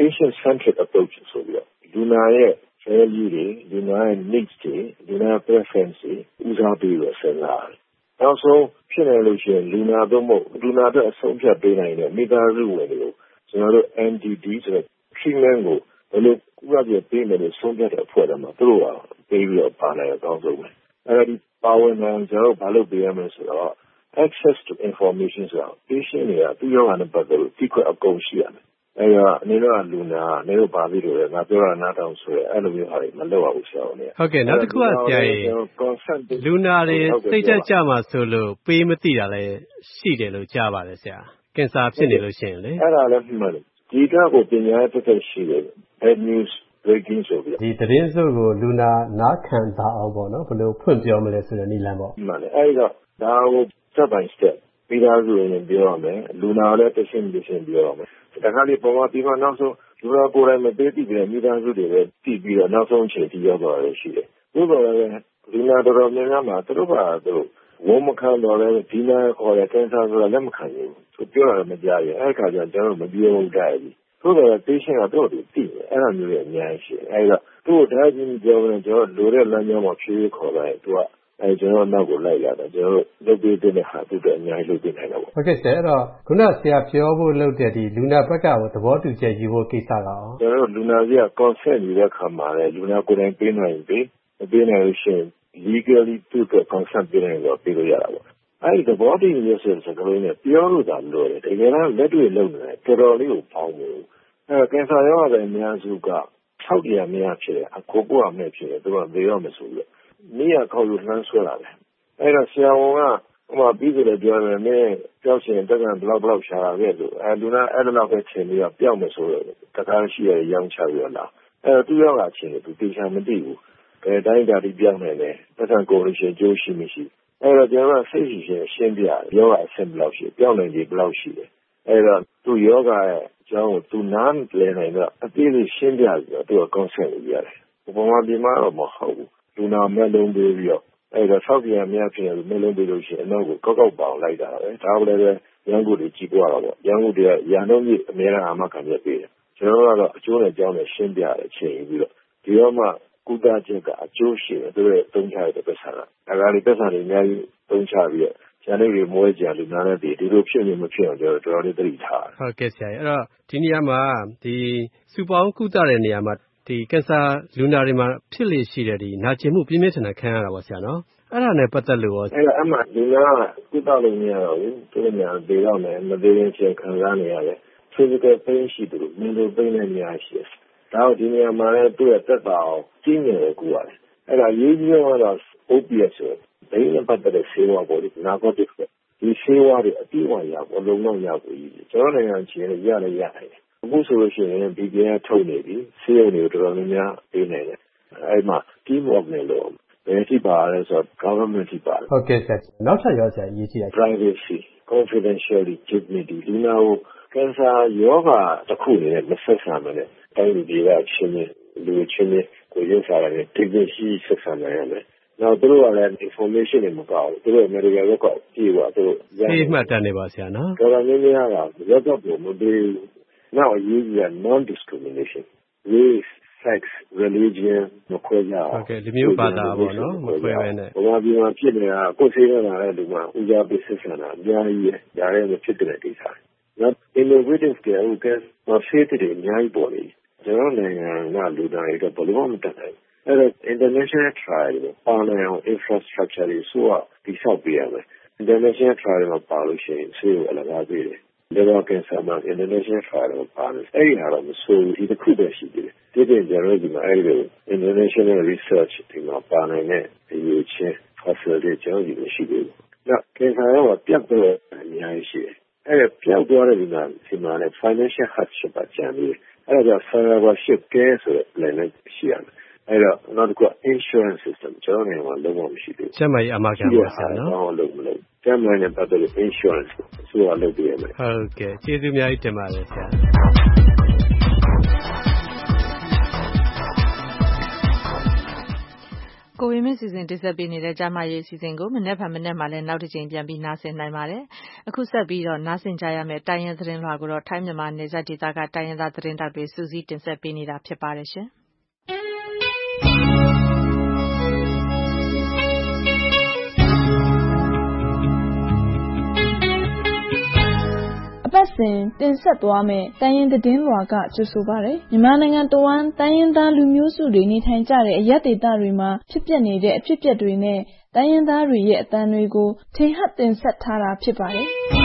patient-centric approach ဆိုပြီးတော့လူနာရဲ့ value တွေလူနာရဲ့ needs တွေလူနာရဲ့ preference တွေဦးစားပေးပြီးစဉ်းစားတယ်။နောက်ဆုံးဖြစ်နေလို့ရှိရင်လူနာတော့မဟုတ်လူနာအတွက်အဆုံးဖြတ်ပေးနိုင်တဲ့မိသားစုဝင်တွေကိုကျွန်တော်တို့ N D D ဆိုတဲ့ treatment ကိုဘယ်လိုကုသပေးပေးမယ်လို့ဆုံးဖြတ်တဲ့အဖွဲ့တွေမှာသူတို့ကပေးပြီးတော့ပါနိုင်အကောင်းဆုံးပဲ။အဲဒီပါဝင်နိုင်ကျွန်တော်တို့ဘာလို့ပေးရမလဲဆိုတော့ access to information ဆိုတာ patient တွေကသူ့ရောဂါနဲ့ပတ်သက်လို့သိခွင့်အကုန်ရှိရမယ်။အဲဒါအနေနဲ့လူနာအနေနဲ့ပါပြီးတော့ငါပြောတာနားထောင်ဆိုရဲအဲ့လိုမျိုးဟာတွေမလုပ်ရဘူးဆရာ။
ဟုတ်ကဲ့နောက်တစ်ခုကဆရာကြီးလူနာတွေစိတ်သက်ကြမှာဆိုလို့ပေးမသိတာလည်းရှိတယ်လို့ကြားပါတယ်ဆရာ။ကင်ဆာဖြစ်နေလို့ရှိရင်လေ
အဲ့ဒါလည်းမှန်တယ်။ဒီတော့ကိုပညာရေးတစ်သက်ရှိတယ် bad news breaking ဆိုပြီး
ဒီသတင်းစုကိုလူနာနားခံတာအောင်ပေါ့နော်ဘယ်လိုဖွင့်ပြောမလဲဆိုတဲ့နည်းလမ်းပေါ့
မှန်တယ်အဲ့တော့ဒါကို step by step ပြီးသားဆိုရင်ပြောရမယ်လူနာလည်းတစ်ရှင်းတစ်ရှင်းပြောရမယ်ဒါကလေးပေါ်မှာပြီးမှနောက်ဆုံးလူနာကိုယ်တိုင်မသိသိပြီးမိသားစုတွေပဲသိပြီးတော့နောက်ဆုံးအချိန်ထိရောက်သွားရရှိတယ်။သို့တော်လည်းလူနာတော်တော်များများမှာသူတို့ကသူတို့ဝုန်းမခံတော့လည်းဒီနာခေါ်တဲ့ကင်ဆာဆိုတာလက်မခံဘူး။သူပြောတာမကြားရင်အဲ့ခါကျကျွန်တော်မပြောဘူးကြဘူး။သို့တော်လည်း patient ကတော့သူသိတယ်အဲ့လိုမျိုးရဲ့အများကြီးရှိတယ်။အဲ့တော့သူ့ကိုဒါချင်းပြောရင်ကျွန်တော်လိုတဲ့လမ်းကြောင်းမှာဖြည်းဖြည်းခေါ်လိုက်သူကအဲကျွန်တော်နောက်ကိုလိုက်လာတယ်ကျွန်တော်လုပ်ပေးတဲ့ဟာသူတို့အများကြီးလုပ်ပေးနိုင်တာပေါ့
ဟုတ်ကဲ့ဆရာအဲ့တော့ခုနဆရာပြောဖို့လုပ်တဲ့ဒီလူနာဘက်ကကိုသဘောတူချက်ယူဖို့ကိစ္စကအောင်
ကျွန်တော်လူနာကြီးက consent ယူတဲ့ခါမှာလေလူနာကိုယ်တိုင်ပေးနိုင်ပြီပေးနိုင်လို့ရှိရင် legally သူ့ကို consent ပေးနိုင်တော့ပေးလို့ရတာပေါ့အဲဒီသဘောတူညီချက်ဆိုတဲ့ကလေးနဲ့ပြောလို့သာလို့တယ်တကယ်တော့လက်တွေ့လုပ်နေတယ်တော်တော်လေးကိုပေါင်းလို့အဲကင်ဆာရောဂါအများစုက၆တရားများဖြစ်တယ်အကိုကိုအမဲ့ဖြစ်တယ်သူကသေရောမဆိုလို့နေရခေါ်လို့လှမ်းဆွဲလာတယ်အဲ့တော့ဆရာဝန်ကဟိုမှာပြီးဆိုလည်းပြောတယ်မင်းကြောက်ရှင်တက်ကဘလောက်ဘလောက်ရှာလာခဲ့လို့အဲလူနာအဲ့လောက်ပဲချိန်ပြီးတော့ပျောက်မယ်ဆိုတော့တခါရှိရရောင်းချပြီးတော့လာအဲသူရောကချင်းသူတေချာမသိဘူးဘယ်တိုင်းဒါဒီပြောင်းနေတယ်ပတ်စံကိုလို့ရှိရင်ကျိုးရှိမရှိအဲ့တော့ကျွန်တော်စိတ်ရှိရှင်ရှင်းပြယောဂအဆင့်ဘလောက်ရှိပြောင်းနိုင်ပြီဘလောက်ရှိတယ်အဲ့တော့သူယောဂရဲ့အကြောင်းကိုသူနားလည်နိုင်တော့အသေးလေးရှင်းပြပြီးတော့သူက consent လုပ်ရတယ်ဘုံမှာဒီမှာတော့မဟုတ်ဘူးလူနာမဲ့လုံးပေးပြီးတော့အဲ့တော့ဆောက်ပြန်များဖြစ်နေလို့မဲ့လုံးပေးလို့ရှိရင်အနောက်ကိုကောက်ကောက်ပေါအောင်လိုက်တာပဲဒါကလည်းပဲရန်ကုန်တွေကြီးပွားတော့ပေါ့ရန်ကုန်တွေကရန်ကုန်ကြီးအများအားမခံပြပေးတယ်ကျွန်တော်ကတော့အကျိုးနဲ့အကြောင်းနဲ့ရှင်းပြတယ်ချိန်ပြီးတော့ဒီတော့မှကုသချက်ကအကျိုးရှိတယ်သူတို့သုံးချရတဲ့ပတ်စံကဒါကလည်းပတ်စံတွေအများကြီးသုံးချပြီးတော့ကျန်တဲ့တွေမွေးကြလူနာနဲ့ဒီလိုဖြစ်နေမဖြစ်အောင်ကျွန်တော်တော်တော်လေးသတိထားတယ်
ဟုတ်ကဲ့ဆရာအဲ့တော့ဒီနေရာမှာဒီစုပေါင်းကုသတဲ့နေရာမှာဒီကင်ဆာလူနာတွေမှာဖြစ်လေရှိတဲ့ဒီနာကျင်မှုပြင်းပြင်းထန်ထန်ခံရတာပါဆရာနော်အဲ့ဒါနဲ့ပတ်သက်လို့ရော
အဲ့ဒါအမှလူနာကုသလို့မရတော့ဘူးသူတို့ညာဒေတော့မယ်မသေးရင်ချင်းခံစားနေရတယ် physical pain ရှိတယ်လို့ mental pain နဲ့များရှိတယ်ဒါတော့ဒီနေရာမှာလည်းသူ့ရဲ့သက်သာအောင်ကြီးနေတယ်ကူရတယ်အဲ့ဒါရေးကြီးတော့ O P S ဆိုဘယ်နဲ့ပတ်သက်တဲ့ဆေးဝါးပေါ်ဒီ narcotic ဒီဆေးဝါးတွေအပြည့်အဝရဖို့လုံလောက်ရဖို့ကြီးကျွန်တော်နိုင်ငံချင်းရရရရတယ်အခုဆိုလို့ရှိရင် B P N ထုတ်နေပြီဆေးရုံတွေတော်တော်များများပေးနေတယ်အဲ့မှာ team work နဲ့လို့ဘယ်ထိပါလဲဆိုတော့ government ထိပါတယ်
ဟုတ်ကဲ့ဆရာနောက်ထပ်ရောဆရာရေးကြည့်ရ
privacy confidentiality dignity ဒီနောက်ကင်ဆာယောဂတစ်ခုနဲ့မဆက်ဆံမနဲ့တိုင်းပြည်ကချင်းချင်းလူချင်းချင်းကိုရုပ်စားရတယ် dignity ဆက်ဆံနိုင်ရတယ်နောက်သူတို့ကလည်း information တွေမကောက်ဘူးသူတို့ medical record ကြည့်ပါသူတို့
ဆေးမှတ်တမ်းနေပါဆရာနော်
တော်တော်များများက record ကိုမပေးဘူးနောက်အရေးကြီးက non discrimination race sex religion မခွဲကြအောင်
ဟုတ်ကဲ့ဒီမျိုးဘာသာပေါ့နော်မခွဲဘဲနဲ့
ဘာမှဒီမှာဖြစ်နေတာကိုယ်စိတ်နဲ့လာတဲ့လူမှာဦးစားပေးဆက်ဆံတာအများကြီးရဲ့ဒါလည်းမဖြစ်တဲ့ကိစ္စနောက် innovative ကဥကမဖြစ်တဲ့အများကြီးပေါ်နေကျွန်တော်နိုင်ငံကလူတိုင်းတော့ဘယ်လိုမှမတတ်နိုင်အဲ့တော့ international trial ကိုပါနိုင်အောင် infrastructure တွေဆိုတော့ဒီဆောက်ပေးရမယ် international trial မှာပါလို့ရှိရင်ဆေးကိုအလကားပေးတယ်liver cancer မှာ international trial ကိုပါတယ်အဲ့ဒီဟာတော့မဆိုးဒီတစ်ခုပဲရှိသေးတယ်ဒီပြင်ကျွန်တော်ဒီမှာအဲ့ဒီ international research ဒီမှာပါနိုင်တဲ့ဒီလိုချင်း facility ကျွန်တော်ဒီလိုရှိသေးတယ်နောက် cancer ရောပြတ်တော့အများကြီးရှိတယ်အဲ့ဒါပြောက်သွားတဲ့ဒီမှာဒီမှာလည်း financial hardship ပါကြံပြီးအဲ့ဒါကြောင့် survivorship care ဆိုတဲ့ plan နဲ့ရှိရတယ်အဲ့တော့နောက်တစ်ခု insurance system ကျွန်တော်နေမှာလုံးဝမရှိသေးဘူး
ကျမကြီးအမကန်ပါဆရာနော်
ဘာလို့မလုပ်ကျမနဲ့ပတ်သက်လို့ insurance ဆိုတာလုပ်ပြရမယ်
ဟုတ်ကဲ့ကျေးဇူးအများကြီးတင်ပါတယ်ဆရာ
ကိုဝေမင်းစီစဉ်တင်ဆက်ပေးနေတဲ့ကျမရေးစီစဉ်ကိုမနေ့ကမနေ့မှလည်းနောက်တစ်ချိန်ပြန်ပြီးနားဆင်နိုင်ပါတယ်။အခုဆက်ပြီးတော့နားဆင်ကြရမယ့်တိုင်းရင်းသတင်းလွှာကိုတော့ထိုင်းမြန်မာနယ်စပ်ဒေသကတိုင်းရင်းသားသတင်းတောက်တွေစူးစီးတင်ဆက်ပေးနေတာဖြစ်ပါတယ်ရှင်။
ပတ်စဉ်တင်ဆက်သွားမယ့်တိုင်းရင်းသတင်းလွှာကကြိုဆိုပါရယ်မြန်မာနိုင်ငံတဝန်းတိုင်းရင်းသားလူမျိုးစုတွေနေထိုင်ကြတဲ့အရပ်ဒေသတွေမှာဖြစ်ပျက်နေတဲ့အဖြစ်အပျက်တွေနဲ့တိုင်းရင်းသားတွေရဲ့အသံတွေကိုထင်ဟပ်တင်ဆက်ထားတာဖြစ်ပါတယ်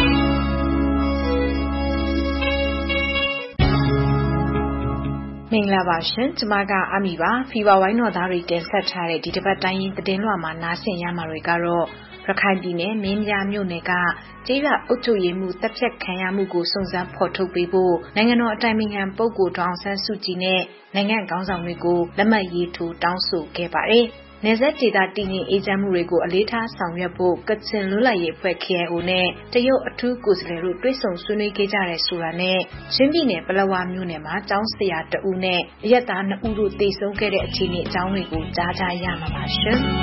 မင်္ဂလာပါရှင်ကျွန်မကအမီပါဖီဗာဝိုင်းတော်သားတွေတင်ဆက်ထားတဲ့ဒီတစ်ပတ်တိုင်းရင်းသတင်းလွှာမှာနားဆင်ရမှာတွေကတော့ရခိုင်ပြည်နယ်မင်းပြားမြို့နယ်ကကျေးရွာအုပ်ချုပ်ရေးမှုတပ်ဖြတ်ခံရမှုကိုစုံစမ်းဖော်ထုတ်ပေးဖို့နိုင်ငံတော်အတိုင်ပင်ခံပုဂ္ဂိုလ်ဒေါအောင်ဆန်းစုကြည်နဲ့နိုင်ငံခေါင်းဆောင်တွေကိုလက်မှတ်ရေးထိုးတောင်းဆိုခဲ့ပါတယ်။နယ်စပ်ဒေသတည်ငြိမ်အေးချမ်းမှုတွေကိုအလေးထားဆောင်ရွက်ဖို့ကချင်လွတ်လပ်ရေးအဖွဲ့ K I O နဲ့တရုတ်အထူးကိုယ်စားလှယ်တို့တွေ့ဆုံဆွေးနွေးခဲ့ကြတဲ့ဆိုတာနဲ့ချင်းပြည်နယ်ပလက်ဝမြို့နယ်မှာကျောင်းဆရာတဦးနဲ့အရက်သားနှစ်ဦးတို့တေဆုံးခဲ့တဲ့အခြေအနေအကြောင်းတွေကိုကြားကြရမှာပါရှင်။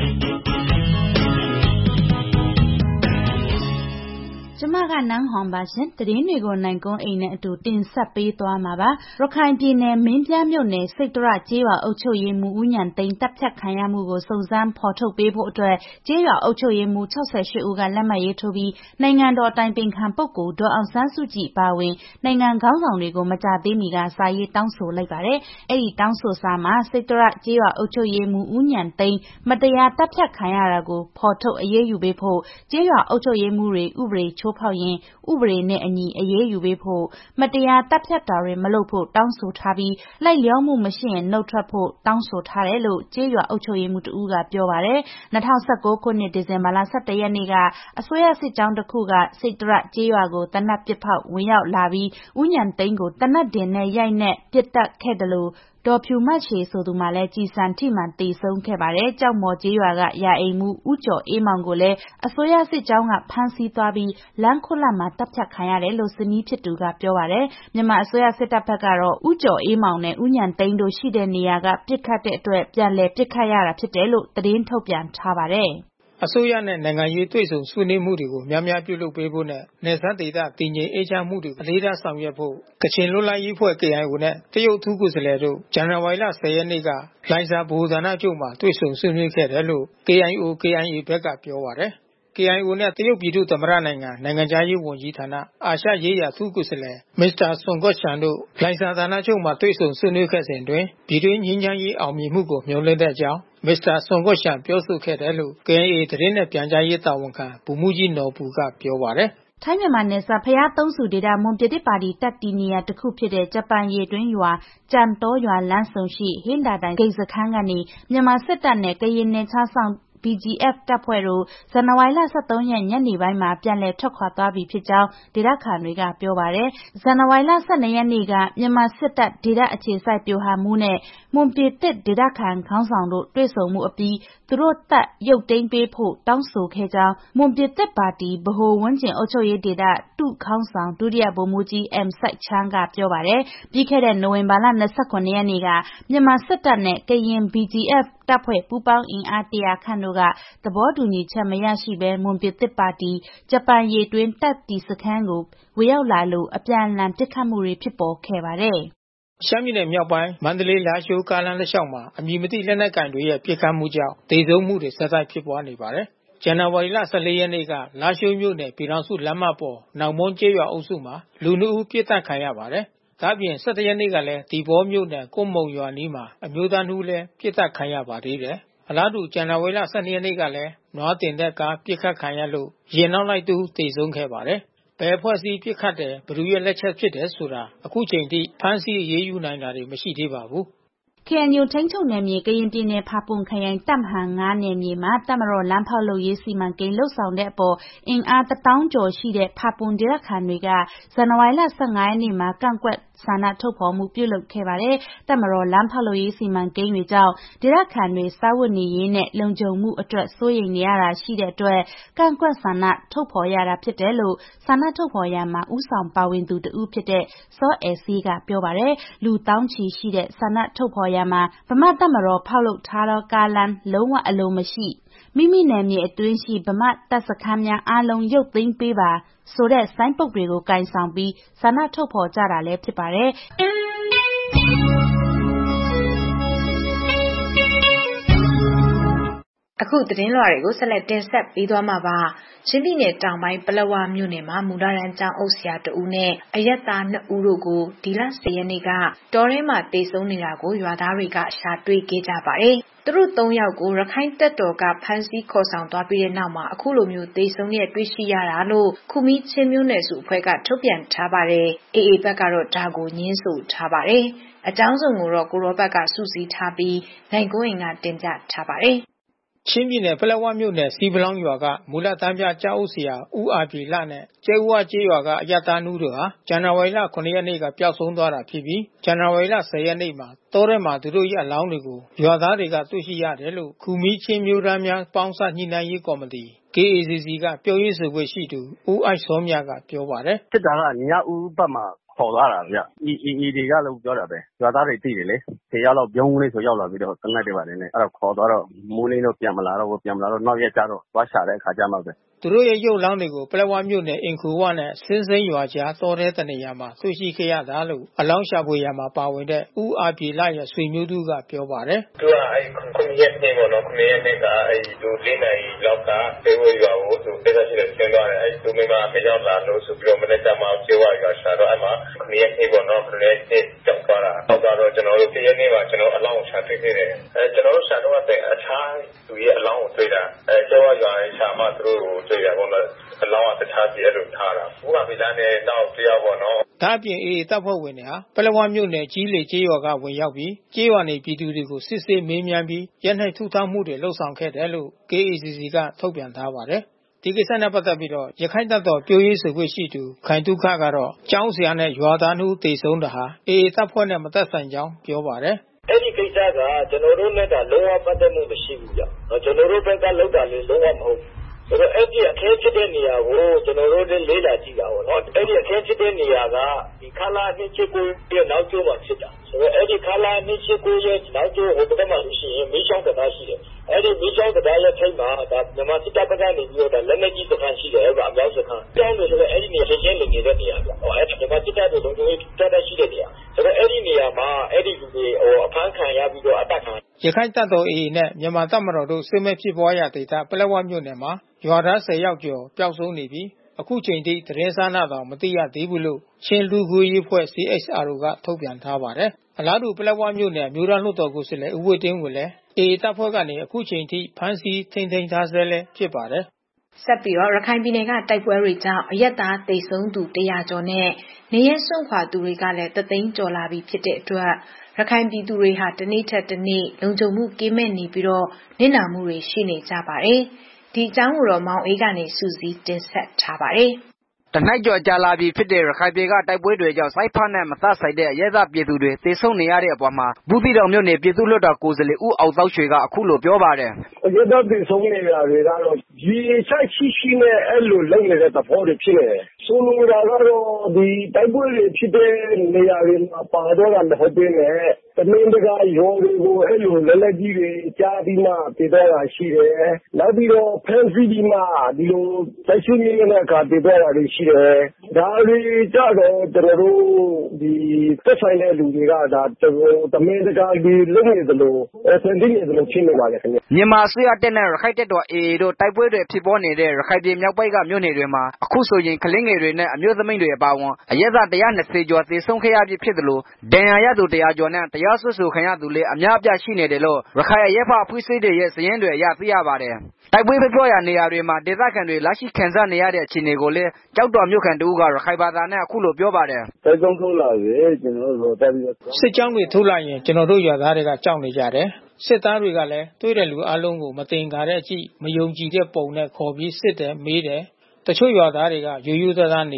ကျမကနန်းဟွန်ပါရှင်သတင်းတွေကိုနိုင်ကုန်းအိမ်နဲ့အတူတင်ဆက်ပေးသွားမှာပါရခိုင်ပြည်နယ်မင်းပြားမြို့နယ်စိတ်တရကျေးရွာအုပ်ချုပ်ရေးမှူးဦးညံသိန်းတပ်ဖြတ်ခံရမှုကိုစုံစမ်းဖော်ထုတ်ပေးဖို့အတွက်ကျေးရွာအုပ်ချုပ်ရေးမှူး၆၈ဦးကလက်မှတ်ရေးထိုးပြီးနိုင်ငံတော်တိုင်ပင်ခံပုဂ္ဂိုလ်ဒေါအောင်ဆန်းစုကြည်ပါဝင်နိုင်ငံခေါင်းဆောင်တွေကိုမကြသေးမီကစာရေးတောင်းဆိုလိုက်ပါတယ်အဲ့ဒီတောင်းဆိုစာမှာစိတ်တရကျေးရွာအုပ်ချုပ်ရေးမှူးဦးညံသိန်းမတရားတပ်ဖြတ်ခံရတာကိုဖော်ထုတ်အရေးယူပေးဖို့ကျေးရွာအုပ်ချုပ်ရေးမှူးတွေဥပဒေချိုးဖောက်ရင်ဥပဒေနဲ့အညီအရေးယူပေးဖို့မတရားတပ်ဖြတ်တာတွေမလုပ်ဖို့တောင်းဆိုထားပြီးလိုက်လျောမှုမရှိရင်နှုတ်ထွက်ဖို့တောင်းဆိုထားတယ်လို့ကျေးရွာအုပ်ချုပ်ရေးမှူးတဦးကပြောပါတယ်၂၀၁၉ခုနှစ်ဒီဇင်ဘာလ၁၁ရက်နေ့ကအစိုးရစစ်ကြောင်းတစ်ခုကစိတ်တရကျေးရွာကိုတနက်ပစ်ဖောက်ဝင်ရောက်လာပြီးဦးညံသိန်းကိုတနက်ဒင်နဲ့ရိုက်နှက်ပစ်တက်ခဲ့တယ်လို့ဒေါ်ဖြူမတ်ချေဆိုသူမှလည်းကြည်စံထိမှန်တေဆုံးခဲ့ပါတယ်။ကြောက်မော်ကျေးရွာကရာအိမ်မှုဦးကျော်အေးမောင်ကိုလည်းအစိုးရစစ်ကြောင်းကဖမ်းဆီးသွားပြီးလမ်းခွလမှာတပ်ဖြတ်ခံရတယ်လို့ဇနီးဖြစ်သူကပြောပါတယ်။မြန်မာအစိုးရစစ်တပ်ဘက်ကတော့ဦးကျော်အေးမောင်နဲ့ဦးညံသိန်းတို့ရှိတဲ့နေရာကပြစ်ခတ်တဲ့အတွက်ပြန်လည်ပြစ်ခတ်ရတာဖြစ်တယ်လို့သတင်းထုတ်ပြန်ထားပါတယ်။
အစိုးရနဲ့နိုင်ငံရေးတွေ့ဆုံဆွေးနွေးမှုတွေကိုများများပြုလုပ်ပေးဖို့နဲ့နယ်စပ်ဒေသတည်ငြိမ်အေးချမ်းမှုတွေကိုအလေးထားဆောင်ရွက်ဖို့ကချင်လွတ်လပ်ရေးအဖွဲ့ K I O နဲ့တရုတ်အထူးကိုယ်စားလှယ်တို့ဇန်နဝါရီလ၁၀ရက်နေ့ကလိုင်ဇာဗဟိုဌာနချုပ်မှာတွေ့ဆုံဆွေးနွေးခဲ့တယ်လို့ K I O K I A ဘက်ကပြောပါတယ်။ K I O နဲ့တရုတ်ပြည်သူ့သမ္မတနိုင်ငံနိုင်ငံခြားရေးဝန်ကြီးဌာနအာရှရေးရာအထူးကိုယ်စားလှယ်မစ္စတာဆွန်ကော့ရှန်တို့လိုင်ဇာဌာနချုပ်မှာတွေ့ဆုံဆွေးနွေးခဲ့စဉ်တွင်ပြည်တွင်းငြိမ်းချမ်းရေးအောင်မြင်မှုကိုမျှော်လင့်တဲ့အကြောင်းမစ္စတာဆွန်ကော့ရှန်ပြောဆိုခဲ့တယ်လို့ K I A သတင်းနဲ့ပြန်ကြားရေးတာဝန်ခံဗိုလ်မှူးကြီးနော်ဘူကပြောပါတယ်
။ထိုင်းမြန်မာနယ်စပ်ဖျားသုံးစုဒေတာမွန်ပြည်သစ်ပါတီတပ်တီနေရာတစ်ခုဖြစ်တဲ့ဂျပန်ရေတွင်းရွာကြံတောရွာလမ်းဆုံရှိဟင်းဒါတိုင်ဂိတ်စခန်းကနေမြန်မာစစ်တပ်နဲ့ကရင်နယ်ခြားဆောင်B G F တပ်ဖွဲ့တို့ဇန်နဝါရီလ၁၃ရက်ညနေပိုင်းမှာပြန်လည်ထွက်ခွာသွားပြီဖြစ်ကြောင်းဒေသခံတွေကပြောပါတယ်။ဇန်နဝါရီလ၁၂ရက်နေ့ကမြန်မာစစ်တပ်ဒေသအခြေစိုက်ပြိုဟမှုနဲ့မွန်ပြည်သစ်ဒေသခံခေါင်းဆောင်တို့တွေ့ဆုံမှုအပြီးသူတို့တပ်ရုပ်သိမ်းပေးဖို့တောင်းဆိုခဲ့ကြောင်းမွန်ပြည်သစ်ပါတီဗဟိုဝန်းကျင်အုပ်ချုပ်ရေးဒေသတုခေါင်းဆောင်ဒုတိယဗိုလ်မှူးကြီး M စိုက်ချမ်းကပြောပါတယ်။ပြီးခဲ့တဲ့နိုဝင်ဘာလ၂၇ရက်နေ့ကမြန်မာစစ်တပ်နဲ့ကရင် B G F တပ်ဖွဲ့ပူးပေါင်းအင်အားတရာခန့်တို့ကသဘောတူညီချက်မရရှိဘဲမွန်ပြည်သစ်ပါတီဂျပန်ရေတွင်းတပ်တီစခန်းကိုဝင်ရောက်လာလို့အပြန်အလှန်ပစ်ခတ်မှုတွေဖြစ်ပေါ်ခဲ့ပါတယ်
။ရှမ်းပြည်နယ်မြောက်ပိုင်းမန္တလေးလားရှိုးကားလမ်းတစ်လျှောက်မှာအမည်မသိလက်နက်ကိုင်တွေရဲ့ပစ်ခတ်မှုကြောင့်ဒေဆုံးမှုတွေဆက်တိုက်ဖြစ်ပွားနေပါတယ်။ဇန်နဝါရီလ၁၄ရက်နေ့ကလားရှိုးမြို့နယ်ပြည်တော်စုလမ်းမပေါ်နောင်မွန်းကျေးရွာအုပ်စုမှာလူနှစ်ဦးပစ်တက်ခံရပါတယ်။ဒါ့အပြင်၁၁ရက်နေ့ကလည်းဒီဘောမြို့နယ်ကွတ်မုံရွာနီးမှာအမျိုးသားနှစ်ဦးလည်းပစ်တက်ခံရပါသေးတယ်။အလားတူဇန်နဝါရီလ၁၂ရက်နေ့ကလည်းနွားတင်တဲ့ကားပစ်ခတ်ခံရလို့ရင်နောက်လိုက်သူသေဆုံးခဲ့ပါတယ်။ဘယ်အဖွဲ့အစည်းပစ်ခတ်တယ်ဘယ်သူရဲ့လက်ချက်ဖြစ်တယ်ဆိုတာအခုချိန်ထိဖမ်းဆီးအရေးယူနိုင်တာတွေမရှိသေးပါဘူး
။ K N U ထိန်းချုပ်နယ်မြေကရင်ပြည်နယ်ဖာပွန်ခရိုင်တပ်မဟာ၅နယ်မြေမှာတပ်မတော်လမ်းဖောက်လုပ်ရေးစီမံကိန်းလှုပ်ဆောင်တဲ့အပေါ်အင်အားတစ်သောင်းကျော်ရှိတဲ့ဖာပွန်ဒေသခံတွေကဇန်နဝါရီလ၁၅ရက်နေ့မှာကန့်ကွက်ဆန္ဒထုတ်ဖော်မှုပြုလုပ်ခဲ့ပါတယ်။တပ်မတော်လမ်းဖောက်လုပ်ရေးစီမံကိန်းတွေကြောင့်ဒေသခံတွေစားဝတ်နေရေးနဲ့လုံခြုံမှုအတွက်စိုးရိမ်နေရတာရှိတဲ့အတွက်ကန့်ကွက်ဆန္ဒထုတ်ဖော်ရတာဖြစ်တယ်လို့ဆန္ဒထုတ်ဖော်ရမှာဦးဆောင်ပါဝင်သူတဦးဖြစ်တဲ့စောအဲဆေးကပြောပါတယ်။လူတောင်းချီရှိတဲ့ဆန္ဒထုတ်ဖော်ရမှာဗမာတပ်မတော်ဖောက်လုပ်ထားသောကားလမ်းလုံးဝအလိုမရှိမိမိနယ်မြေအတွင်းရှိဗမာတပ်စခန်းများအားလုံးရုပ်သိမ်းပေးပါဆိုတဲ့ဆိုင်းပုဒ်တွေကိုကင်ဆောင်ပြီးဆန္ဒထုတ်ဖော်ကြတာလည်းဖြစ်ပါတယ်။
အခုသတင်းလွှာတွေကိုဆက်လက်တင်ဆက်ပေးသွားမှာပါ။ချင်းပြည်နယ်တောင်ပိုင်းပလက်ဝမြို့နယ်မှာမူလတန်းကျောင်းအုပ်ဆရာတဦးနဲ့အရက်သားနှစ်ဦးတို့ကိုဒီလဆယ်ရက်နေ့ကတောထဲမှာတေဆုံးနေတာကိုရွာသားတွေကရှာတွေ့ခဲ့ကြပါတယ်။သူတို့သုံးယောက်ကိုရခိုင်တပ်တော်ကဖမ်းဆီးခေါ်ဆောင်သွားပြီးတဲ့နောက်မှာအခုလိုမျိုးတေဆုံးတဲ့တွေ့ရှိရတာလို့ခူမီးချင်းမျိုးနယ်စုအဖွဲ့ကထုတ်ပြန်ထားပါတယ်။ အေအေဘက်ကတော့ဒါကိုညှင်းဆိုထားပါတယ်။အကြောင်းစုံကိုတော့ကိုရောဘက်ကစုစည်းထားပြီးနိုင်ကိုရင်ကတင်ပြထားပါတယ်။
ချင်းပြည်နယ်ပလက်ဝမြို့နယ်စီပလောင်းရွာကမူလတန်းပြကျောင်းအုပ်ဆရာဦးအာပြည်လနဲ့ကျဲဦးဝကျေးရွာကအရတားနူးတို့ဟာဇန်နဝါရီလခုနှစ်ရက်နေ့ကပျောက်ဆုံးသွားတာဖြစ်ပြီးဇန်နဝါရီလဆယ်ရက်နေ့မှာတောထဲမှာသူတို့ရဲ့အလောင်းတွေကိုရွာသားတွေကတွေ့ရှိရတယ်လို့ခူမီးချင်းမျိုးသားများပေါင်းစပ်ညှိနှိုင်းရေးကော်မတီ ကေအေစီစီ ကပြောရေးဆိုခွင့်ရှိသူဦးအိုက်စောမြကပြောပါတယ်
။စစ်တပ်ကညဦးဘက်မှာခေါ်သွားတာဗျ။အေအေတွေကလည်းပြောတာပဲ။ရွာသားတွေသိတယ်လေ။ဆယ်ယောက်လောက်ပြုံးလေးဆိုရောက်လာပြီးတော့တနက်တွေပါတယ်နဲ့အဲ့တော့ခေါ်သွားတော့မိုးလေးတော့ပြန်မလာတော့ဘူးပြန်မလာတော့နောက်ရက်ကျတော့သွားရှာတဲ့အခါကျမှပဲ
သူတို့ရဲ့ရုပ်လောင်းတွေကိုပလက်ဝမြို့နယ်အင်ခူဝနဲ့စင်းစိမ်းရွာကြားတောထဲတနေရာမှာတွေ့ရှိခဲ့ရတာလို့အလောင်းရှာဖွေရာမှာပါဝင်တဲ့ဦးအာပြည်လရဲ့ဆွေမျိုးသူကပြောပါတယ်
။သူကအဲ့ခုနှစ်ရက်နေ့ပေါ့နော်ခုနှစ်ရက်နေ့ကအဲ့လူလေးနိုင်လောက်ကသေဝရွာကိုသူပြဿနာရှိတဲ့ဆင်းသွားတယ်အဲ့သူမိမမရောက်လာလို့ဆိုပြီးတော့မနေ့ကမှကျေဝရွာရှာတော့အဲ့မှာခုနှစ်ရက်နေ့ပေါ့နော်ခုနှစ်ရက်နေ့ကြောက်သွားတာတော့တော့ကျွန်တော်တို့တစ်ရက်နေ့မှာကျွန်တော်အလောင်းကိုရှာတွေ့ခဲ့တယ်အဲကျွန်တော်တို့ရှာတော့တဲ့အခြားသူရဲ့အလောင်းကိုတွေ့တာအဲကျေဝရွာရဲ့ရှာမှသူတို့ကိုတွေ့ရပေါ့နော်အလောင်းကတခြားပြည်အဲ့လိုထားတာဘုရားပြည်သားနဲ့တော့တရားပေါ့နော်
ဒါအပြင်အေအေတပ်ဖွဲ့ဝင်တွေဟာပလက်ဝမြို့နယ်ကြီးလေကျေးရွာကဝင်ရောက်ပြီးကျေးရွာနေပြည်သူတွေကိုစစ်ဆေးမေးမြန်းပြီးရက်နှိပ်ထုထောက်မှုတွေလှုပ်ဆောင်ခဲ့တယ်လို့ ကေအေစီစီ ကထုတ်ပြန်ထားပါတယ်ဒီကိစ္စနဲ့ပတ်သက်ပြီးတော့ရခိုင်တပ်တော်ပြောရေးဆိုခွင့်ရှိသူခိုင်တုခကတော့ကျောင်းဆရာနဲ့ရွာသားတို့တေဆုံးတာဟာအေအေတပ်ဖွဲ့နဲ့မသက်ဆိုင်ကြောင်းပြောပါတယ်
အဲ့ဒီကိစ္စကကျွန်တော်တို့နဲ့ကလုံးဝပတ်သက်မှုမရှိဘူးကြ။ကျွန်တော်တို့ဘက်ကလောက်တာလည်းလုံးဝမဟုတ်ဘူး။ဆိုတော့အဲ့ဒီအခင်းဖြစ်တဲ့နေရာကိုကျွန်တော်တို့လည်းလေးလာကြည့်တာပေါ့နော်။အဲ့ဒီအခင်းဖြစ်တဲ့နေရာကဒီခလာနှစ်ချစ်ကိုရဲ့နောက်ကျောမှာဖြစ်တာ။ဆိုတော့အဲ့ဒီခလာနှစ်ချစ်ကိုရဲ့နောက်ကျောဟိုဘက်မှာရှိရင်မီးချောင်းတရားရှိတယ်။အဲ့ဒီမီးချောင်းတရားရဲ့ထိပ်မှာဒါမြန်မာစစ်တပ်ဘက်ကနေပြီးတော့လက်လက်ကြီးစခန်းရှိတယ်အဲ့ဒါအများစခန်း။ကျောင်းလို့ဆိုတော့အဲ့ဒီနေရာချင်းချင်းနေတဲ့နေရာပြ။ဟောအဲ့ဒီမြန်မာစစ်တပ်တို့လုံခြုံရေးတပ်တပ်ရှိတဲ့နေရာ။ဆိုတော့အဲ့ဒီနေရာမှာအဲ့ဒီလူတွေဟိုအခန်းခံရပြီးတော့အတက်ခံ
ရခိုင်တပ်တော် အေအေ နဲ့မြန်မာတပ်မတော်တို့စစ်မဲ့ဖြစ်ပွားရာဒေသပလက်ဝမြို့နယ်မှာရွာသားဆယ်ယောက်ကျော်ပျောက်ဆုံးနေပြီးအခုချိန်ထိသတင်းစားနာတော့မသိရသေးဘူးလို့ချင်းလူခွေရေးဖွဲ့ စီ အိတ် အာ ကထုတ်ပြန်ထားပါတယ်အလားတူပလက်ဝမြို့နယ်မြို့သားလွှတ်တော်ကိုယ်စားလှယ်ဦးဝေတင်းကိုလည်း အေအေ တပ်ဖွဲ့ကနေအခုချိန်ထိဖမ်းဆီးထိန်းသိမ်းထားဆဲလည်းဖြစ်ပါတယ်
ဆက်ပြီးတော့ရခိုင်ပြည်နယ်ကတိုက်ပွဲတွေကြောင့်အရက်သားတိတ်ဆုံးသူတရာကျော်နဲ့နေရဲစွန့်ခွာသူတွေကလည်းတသိန်းကျော်လာပြီဖြစ်တဲ့အတွက်ရခိုင်ပြည်သူတွေဟာတနေ့ထက်တနေ့လုံခြုံမှုကင်းမဲ့နေပြီးတော့နစ်နာမှုတွေရှိနေကြပါတယ်။ဒီအကြောင်းကိုတော့မောင်အေးကနေစူးစီးတင်ဆက်ထားပါတယ်။
တနိုက်ကျော်ကြာလာပြီဖြစ်တဲ့ရခိုင်ပြည်ကတိုက်ပွဲတွေကြောင့်စိုက်ဖက်နဲ့မသက်ဆိုင်တဲ့အရဲသားပြည်သူတွေသေဆုံးနေရတဲ့အပေါ်မှာဘူးသီးတောင်မြို့နယ်ပြည်သူ့လွှတ်တော်ကိုယ်စားလှယ်ဦးအောင်သောက်ရွှေကအခုလိုပြောပါတယ်
။အရဲသားသေဆုံးနေတာတွေကတော့ဒီဆိုင်ရှိရှိနဲ့အဲ့လိုလုံနေတဲ့သဘောတွေဖြစ်နေတယ်။ဆိုလိုတာကတော့ဒီတိုက်ပွဲတွေဖြစ်တဲ့နေရာတွေမှာပါတော့တာမဟုတ်သေးနဲ့တမင်တကာရောတွေကိုအဲ့လိုလက်လက်ကြီးတွေကြားပြီးမှတည်တော့တာရှိတယ်။နောက်ပြီးတော့ဖန်စီဒီမှာဒီလိုတိုက်ဆွေးနွေးနေတဲ့အခါတည်တော့တာတွေရှိတယ်။ဒါတွေကြတော့ကျွန်တော်တို့ဒီသက်ဆိုင်တဲ့လူတွေကဒါတမင်တကာဒီလုံနေသလိုအစင်းနေသလိုဖြစ်နေပါလေခင်ဗျ
။မြန်မာအစိုးရတပ်နဲ့ရခိုင်တပ်တော် အေအေ တို့တိုက်ပွဲတွေဖြစ်ပေါ်နေတဲ့ရခိုင်ပြည်မြောက်ပိုင်းကမြို့နယ်တွေမှာအခုဆိုရင်ကလင်းငယ်တွေနဲ့အမျိုးသမီးတွေအပါအဝင်အရက်သားတစ်ရာနှစ်ဆယ်ကျော်သေဆုံးခဲ့ရပြီဖြစ်သလိုဒဏ်ရာရသူတစ်ရာကျော်နဲ့တရားစွဲဆိုခံရသူလည်းအများအပြားရှိနေတယ်လို့ရခိုင်အရက်ဖအဖွဲ့အစည်းတွေရဲ့စာရင်းတွေအရသိရပါတယ်။တိုက်ပွဲဖြစ်ပွားရာနေရာတွေမှာဒေသခံတွေလက်ရှိခံစားနေရတဲ့အခြေအနေကိုလည်းကြောက်တော်မြို့ခံတို့ကရခိုင်ဘာသာနဲ့အခုလိုပြောပါတယ်
။တိုက်ကြောင်းထိုးလာပြီကျွန်တော်တို့တက်ပြီး
စစ်ကြောင်းတွေထိုးလာရင်ကျွန်တော်တို့ရွာသားတွေကကြောက်နေကြတယ်။စစ်သားတွေကလည်းတွေ့တဲ့လူအလုံးကိုမတင်ကားတဲ့အကြည့်မယုံကြည်တဲ့ပုံနဲ့ခေါ်ပြီးစစ်တယ်မေးတယ်။တချို့ရွာသားတွေကယူယူသားသားနေတယ်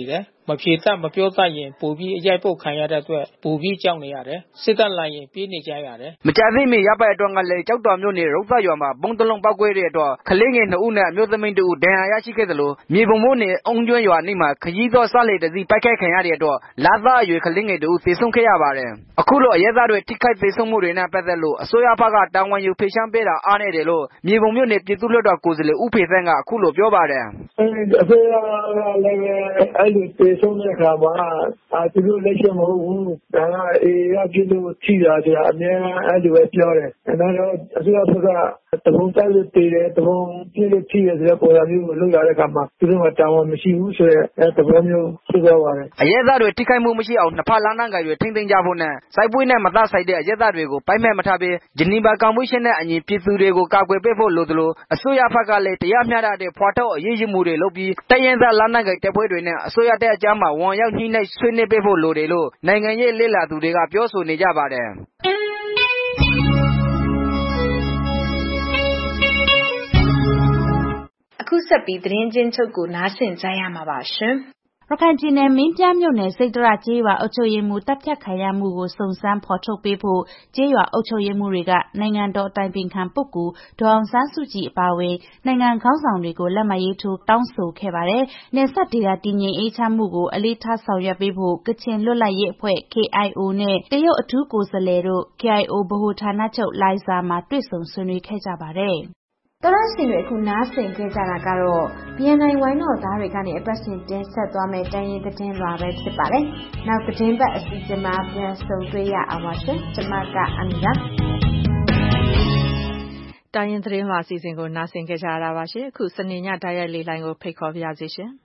မဖြေတတ်မပြောတတ်ရင်ပိုပြီးအရိုက်ပုတ်ခံရတဲ့အတွက်ပိုပြီးကြောက်နေရတယ်စစ်တပ်လာရင်ပြေးနေကြရတယ်
မကြသေးမီရပ်ပတ်အတွင်းကလည်းကြောက်တော်မြို့နယ်ရုပ်သရွာမှာဘုံတလုံးပောက်ကွဲတဲ့အတွက်ကလေးငယ်နှစ်ဦးနဲ့အမျိုးသမီးတစ်ဦးဒဏ်ရာရရှိခဲ့သလိုမြေပုံမြို့နယ်အုံကျွန်းရွာနေမှာခရီးသောစားလေတစည်းပိုက်ခိုက်ခံရတဲ့အတွက်လာသားအရွယ်ကလေးငယ်တစ်ဦးသေဆုံးခဲ့ရပါတယ်အခုလိုအရဲသားတွေထိခိုက်သေဆုံးမှုတွေနဲ့ပတ်သက်လို့အစိုးရဘက်ကတာဝန်ယူဖေရှင်းပေးတာအားနည်းတယ်လို့မြေပုံမြို့နယ်ပြည်သူ့လွှတ်တော်ကိုယ်စားလှယ်ဦးဖေသန်းကအခုလိုပြောပါတယ်
အစိုးရကလည်းအဲ့လိုသေဆုံးတဲ့အခါမှာအာသူတို့လက်ချက်မဟုတ်ဘူးဒါကအေးရပြလို့ထိတာဆိုတာအများအဲ့လိုပဲပြောတယ်ဒါတော့အစိုးရဘက်ကတဘုံတိုက်လို့တည်တယ်တဘုံပြလို့ထိတယ်ဆိုတဲ့ပေါ်လာမျိုးကိုလုပ်လာတဲ့အခါမှာသူတို့ကတာဝန်မရှိဘူးဆိုတဲ့အဲတဘောမျိုးဖြစ်သွားပါတယ်
အရဲသားတွေထိခိုက်မှုမရှိအောင်နှစ်ဖက်လမ်းနှံတွေထိမ့်သိမ်းကြဖို့နဲ့စိုက်ပွေးနဲ့မသားဆိုင်တဲ့အရဲသားတွေကိုပိုက်မဲ့မထားဘဲဂျနီဗာကွန်ဗင်းရှင်းနဲ့အညီပြည်သူတွေကိုကာကွယ်ပေးဖို့လိုသလိုအစိုးရဘက်ကလည်းတရားမျှတတဲ့ဖွာထောက်အရေးယူမှုတွေလုပ်ပြီးတရင်သားလမ်းနှံတွေတပ်ဖွဲ့တွေနဲ့အစိုးရတဲ့အကြမ်းမှာဝန်ရောက်ညှိနှိုင်းဆွေးနွေးပေးဖို့လိုတယ်လို့နိုင်ငံရေးလေ့လာသူတွေကပြောဆိုနေကြပါတယ်
အခုဆက်ပြီးသတင်းချင်းချုပ်ကိုနားဆင်ကြရမှာပါရှင်
ရခိုင်ပြည်နယ်မင်းပြားမြို့နယ်စိတ်တရကျေးရွာအုပ်ချုပ်ရေးမှူးတပ်ဖြတ်ခံရမှုကိုစုံစမ်းဖော်ထုတ်ပေးဖို့ကျေးရွာအုပ်ချုပ်ရေးမှူးတွေကနိုင်ငံတော်အတိုင်ပင်ခံပုဂ္ဂိုလ်ဒေါ်အောင်ဆန်းစုကြည်အပါအဝင်နိုင်ငံခေါင်းဆောင်တွေကိုလက်မှတ်ရေးထိုးတောင်းဆိုခဲ့ပါတယ်။နယ်စပ်ဒေသတည်ငြိမ်အေးချမ်းမှုကိုအလေးထားဆောင်ရွက်ပေးဖို့ကချင်လွတ်လပ်ရေးအဖွဲ့ K I O နဲ့တရုတ်အထူးကိုယ်စားလှယ်တို့ K I O ဗဟိုဌာနချုပ်လိုင်ဇာမှာတွေ့ဆုံဆွေးနွေးခဲ့ကြပါတယ်။
တော်ရရှင်တွေအခုနားဆင်ခဲ့ကြတာကတော့ B N I ဝိုင်းတော်သားတွေကနေအပတ်စဉ်တင်ဆက်သွားမယ့်တိုင်းရင်းသတင်းလွှာပဲဖြစ်ပါတယ်။နောက်သတင်းပတ်အစီအစဉ်မှာပြန်ဆုံတွေ့ရအောင်ပါရှင်။ကျွန်မကအမီပါ
။တိုင်းရင်းသတင်းလွှာအစီအစဉ်ကိုနားဆင်ခဲ့ကြရတာပါရှင်။အခုစနေညဓာတ်ရိုက်လေးလိုင်းကိုဖိတ်ခေါ်ပါရစေရှင်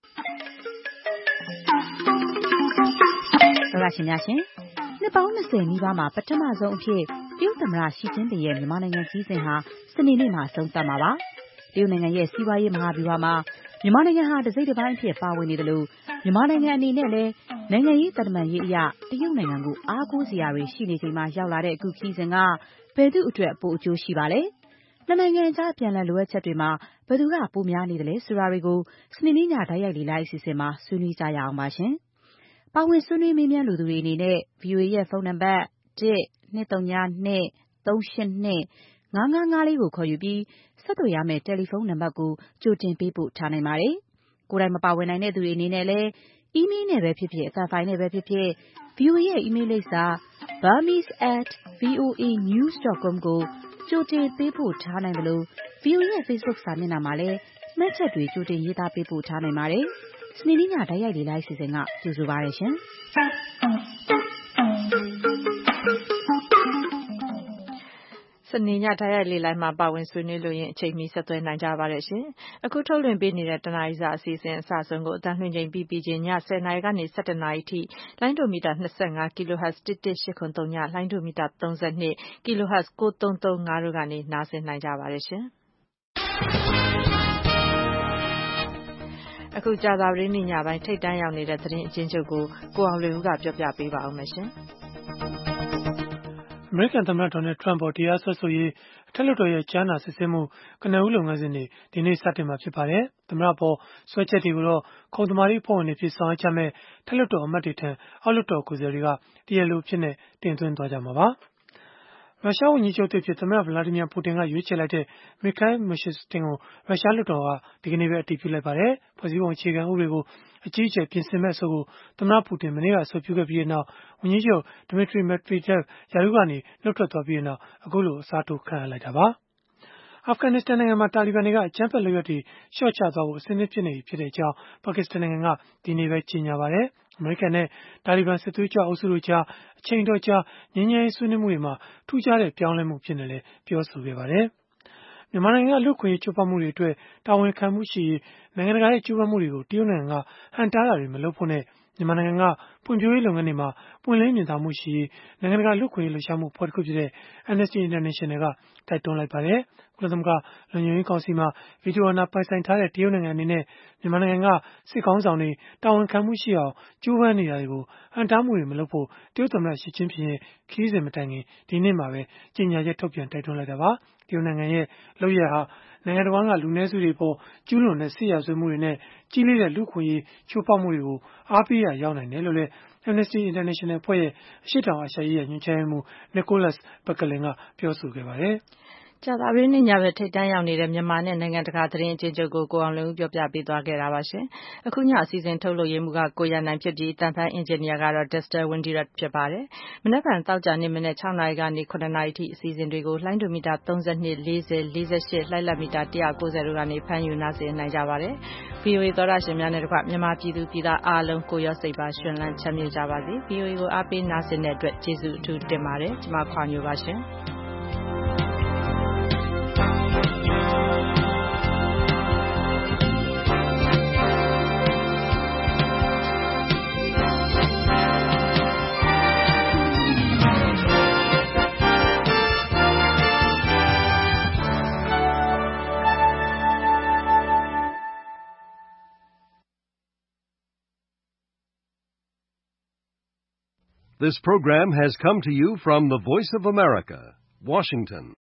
။တော်ရရှင်များရှင်နှစ်ပေါင်း၂၀နီးပါးမှာပထမဆုံးအဖြစ်တရုတ်သမ္မတရှီကျင်းပင်ရဲ့မြန်မာနိုင်ငံကြီးစဉ်ဟာစနေနေ့မှာဆုံးသက်မှာပါ။တရုတ်နိုင်ငံရဲ့စီးပွားရေးမဟာဗျူဟာမှာမြန်မာနိုင်ငံဟာတစိမ့်တစ်ပိုင်းအဖြစ်ပါဝင်နေတယ်လို့မြန်မာနိုင်ငံအနေနဲ့လည်းနိုင်ငံရေးတမန်ရေးအရတရုတ်နိုင်ငံကိုအားကိုးစရာတွေရှိနေချိန်မှာရောက်လာတဲ့အခုခီးစဉ်ကဘယ်သူ့အတွက်ပိုအကျိုးရှိပါလဲ။နှစ်နိုင်ငံကြားပြန်လည်လိုအပ်ချက်တွေမှာဘယ်သူကပိုများနေတယ်လဲဆိုတာတွေကိုစနေနေ့ညဓာတ်ရိုက်လေးလိုက်အစီအစဉ်မှာဆွေးနွေးကြရအောင်ပါရှင်။ပါဝင်ဆွေးနွေးမေးမြန်းလူသူတွေအနေနဲ့ ဗွီအိုအေ ရဲ့ဖုန်းနံပါတ်တစ် နှစ် သုံး ည နှစ် သုံး ရှစ် နှစ် ငါး ငါး ငါး လေးကိုခေါ်ယူပြီးဆက်သွယ်ရမယ့်တယ်လီဖုန်းနံပါတ်ကိုကြိုတင်ပေးပို့ထားနိုင်ပါတယ်။ကိုယ်တိုင်မပါဝင်နိုင်တဲ့သူတွေအနေနဲ့လည်းအီးမေးလ်နဲ့ပဲဖြစ်ဖြစ်အသံဖိုင်နဲ့ပဲဖြစ်ဖြစ် ဗွီအိုအေ ရဲ့အီးမေးလ်လိပ်စာ burmese at voa news dot com ကိုကြိုတင်ပေးပို့ထားနိုင်တယ်လို့ ဗွီအိုအေ ရဲ့ Facebook စာမျက်နှာမှာလည်းမှတ်ချက်တွေကြိုတင်ရေးသားပေးပို့ထားနိုင်ပါတယ်။စနေနေ့ညဓာတ်ရိုက်လေးလိုက်စီစဉ်ကကြိုဆိုပါရရှင်။
စနေညဓာတ်ရိုက်လေးလိုင်းမှာပါဝင်ဆွေးနွေးလို့ရင်အချိန်မီဆက်သွယ်နိုင်ကြပါတယ်ရှင်။အခုထုတ်လွှင့်ပေးနေတဲ့တနားရီစာအစီအစဉ်အစဆုံးကိုအတန်းလွှင့်ချိန်ပြီးပြီးချင်းညဆယ်နာရီကနေဆယ်တစ်နာရီထိလိုင်းဒိုမီတာနှစ်ဆယ့်ငါး kHz တစ်တစ်ရှစ်ခွန်သုံးညလိုင်းဒိုမီတာသုံးဆယ့်နှစ် kHz ကိုးသုံးသုံးငါးတို့ကနေနားဆင်နိုင်ကြပါတယ်ရှင်။အခုကြာသပတေးနေ့ညပိုင်းထိတ်တန်းရောက်နေတဲ့သတင်းအချင်းချုပ်ကိုကိုအောင်လွင်ဦးကပြောပြပေးပါအောင်မယ်ရှင်။
အမေရိကန်သမ္မတဒေါ်နယ်ထရမ့်ပေါ်တရားစွဲဆိုရေးအထက်လွှတ်တော်ရဲ့ကြားနာစစ်ဆေးမှုကနဦးလုပ်ငန်းစဉ်တွေဒီနေ့စတင်မှာဖြစ်ပါတယ်။သမ္မတပေါ်စွဲချက်တွေကိုတော့ခုံသမာဓိအဖွဲ့ဝင်တွေဖြစ်ဆောင်ရွက်ကြမဲ့အထက်လွှတ်တော်အမတ်တွေထံအောက်လွှတ်တော်ကိုယ်စားလှယ်တွေကတရားလိုအဖြစ်နဲ့တင်သွင်းသွားကြမှာပါ။ရုရှားဝန်ကြီးချုပ်သစ်ဖြစ်သမ္မတဗလာဒီမီယာပူတင်ကရွေးချယ်လိုက်တဲ့မီခိုင်မီရှစတင်ကိုရုရှားလွှတ်တော်ကဒီကနေ့ပဲအတည်ပြုလိုက်ပါတယ်။ဖွဲ့စည်းပုံအခြေခံဥပဒေကိုအကြီးအကျယ်ပြင်ဆင်မဲ့အဆိုကိုသမ္မတပူတင်မနေ့ကအဆိုပြုခဲ့ပြီးနောက်ဝန်ကြီးချုပ်ဒမီထရီမက်ဒဗ်ဒေ့ဗ်ရာထူးကနေနှုတ်ထွက်သွားပြီးနောက်အခုလိုအစားထိုးခံရလိုက်တာပါ။အာဖဂန်နစ္စတန်နိုင်ငံမှာတာလီဘန်တွေကအကြမ်းဖက်လုပ်ရပ်တွေလျှော့ချသွားဖို့အဆင်သင့်ဖြစ်နေပြီဖြစ်တဲ့အကြောင်းပါကစ္စတန်နိုင်ငံကဒီနေ့ပဲကြေညာပါတယ်။အမေရိကန်နဲ့တာလီဘန်စစ်သွေးကြွအုပ်စုတို့ကြားအချိန်တော်ကြာငြိမ်းချမ်းရေးဆွေးနွေးမှုတွေမှာထူးခြားတဲ့ပြောင်းလဲမှုဖြစ်နေလဲပြောဆိုခဲ့ပါတယ်။မြန်မာနိုင်ငံကလူ့ခွင့်ရေးချိုးဖောက်မှုတွေအတွက်တာဝန်ခံမှုရှိရေးနိုင်ငံတကာရဲ့ကြိုးပမ်းမှုတွေကိုတရုတ်နိုင်ငံကဟန်တားတာတွေမလုပ်ဖို့နဲ့မြန်မာနိုင်ငံကဖွံ့ဖြိုးရေးလုပ်ငန်းတွေမှာပွင့်လင်းမြင်သာမှုရှိရေးနိုင်ငံတကာလူ့အခွင့်အရေးလှုပ်ရှားမှုအဖွဲ့တစ်ခုဖြစ်တဲ့ Amnesty International ကတိုက်တွန်းလိုက်ပါတယ်။ ကုလသမဂ္ဂလုံခြုံရေးကောင်စီမှာဗီတိုအာဏာပိုင်ဆိုင်ထားတဲ့တရုတ်နိုင်ငံအနေနဲ့မြန်မာနိုင်ငံကစစ်ခေါင်းဆောင်တွေတာဝန်ခံမှုရှိအောင်ကြိုးပမ်းနေတာတွေကိုဟန့်တားမှုတွေမလုပ်ဖို့တရုတ်သမ္မတရှီကျင်းဖျင်ရဲ့ခရီးစဉ်မတိုင်ခင်ဒီနေ့မှာပဲကြေညာချက်ထုတ်ပြန်တိုက်တွန်းလိုက်တာပါ။ တရုတ်နိုင်ငံရဲ့လုပ်ရပ်ဟာနိုင်ငံတော်ကလူနည်းစုတွေအပေါ်ကျူးလွန်တဲ့စစ်ရာဇဝတ်မှုတွေနဲ့ကြီးလေးတဲ့လူ့အခွင့်အရေးချိုးဖောက်မှုတွေကိုအားပေးရာရောက်နိုင်တယ်လို့လည်း Amnesty International အဖွဲ့ရဲ့အရှေ့တောင်အာရှရေးရာညွှန်ကြားရေးမှူး Nicholas Bequelin ကပြောဆိုခဲ့ပါတယ်။
ကြာသပတေးနေ့ညဘက်ထိပ်တန်းရောက်နေတဲ့မြန်မာနဲ့နိုင်ငံတကာသတင်းအကျဉ်းချုပ်ကိုကိုအောင်လွင်ဦးပြောပြပေးသွားခဲ့တာပါရှင်။အခုညအစီအစဉ်ထုတ်လုပ်ရေးမှူးကကိုရနိုင်ဖြစ်ပြီးအသံဖိုင်းအင်ဂျင်နီယာကတော့ Dexter Windirat ဖြစ်ပါတယ်။မနက်ဖြန်သောကြာနေ့မနက်၆နာရီကနေ၇နာရီထိအစီအစဉ်တွေကိုလှိုင်းဒိုမီတာ၃၂ ၄၀ ၄၈လှိုင်းလတ်မီတာ၁၉၀တို့ကနေဖမ်းယူနားဆင်နိုင်ကြပါတယ်။ ဗွီအိုအေသောတာရှင်များနဲ့တကွမြန်မာပြည်သူပြည်သားအားလုံးကိုရောစိတ်ပါရှင်လန်းချမ်းမြေ့ကြပါစေ။ ဗွီအိုအေကိုအားပေးနားဆင်တဲ့အတွက်ကျေးဇူးအထူးတင်ပါတယ်။ကျွန်မခွာညိုပါရှင်။
This program has come to you from the Voice of America, Washington.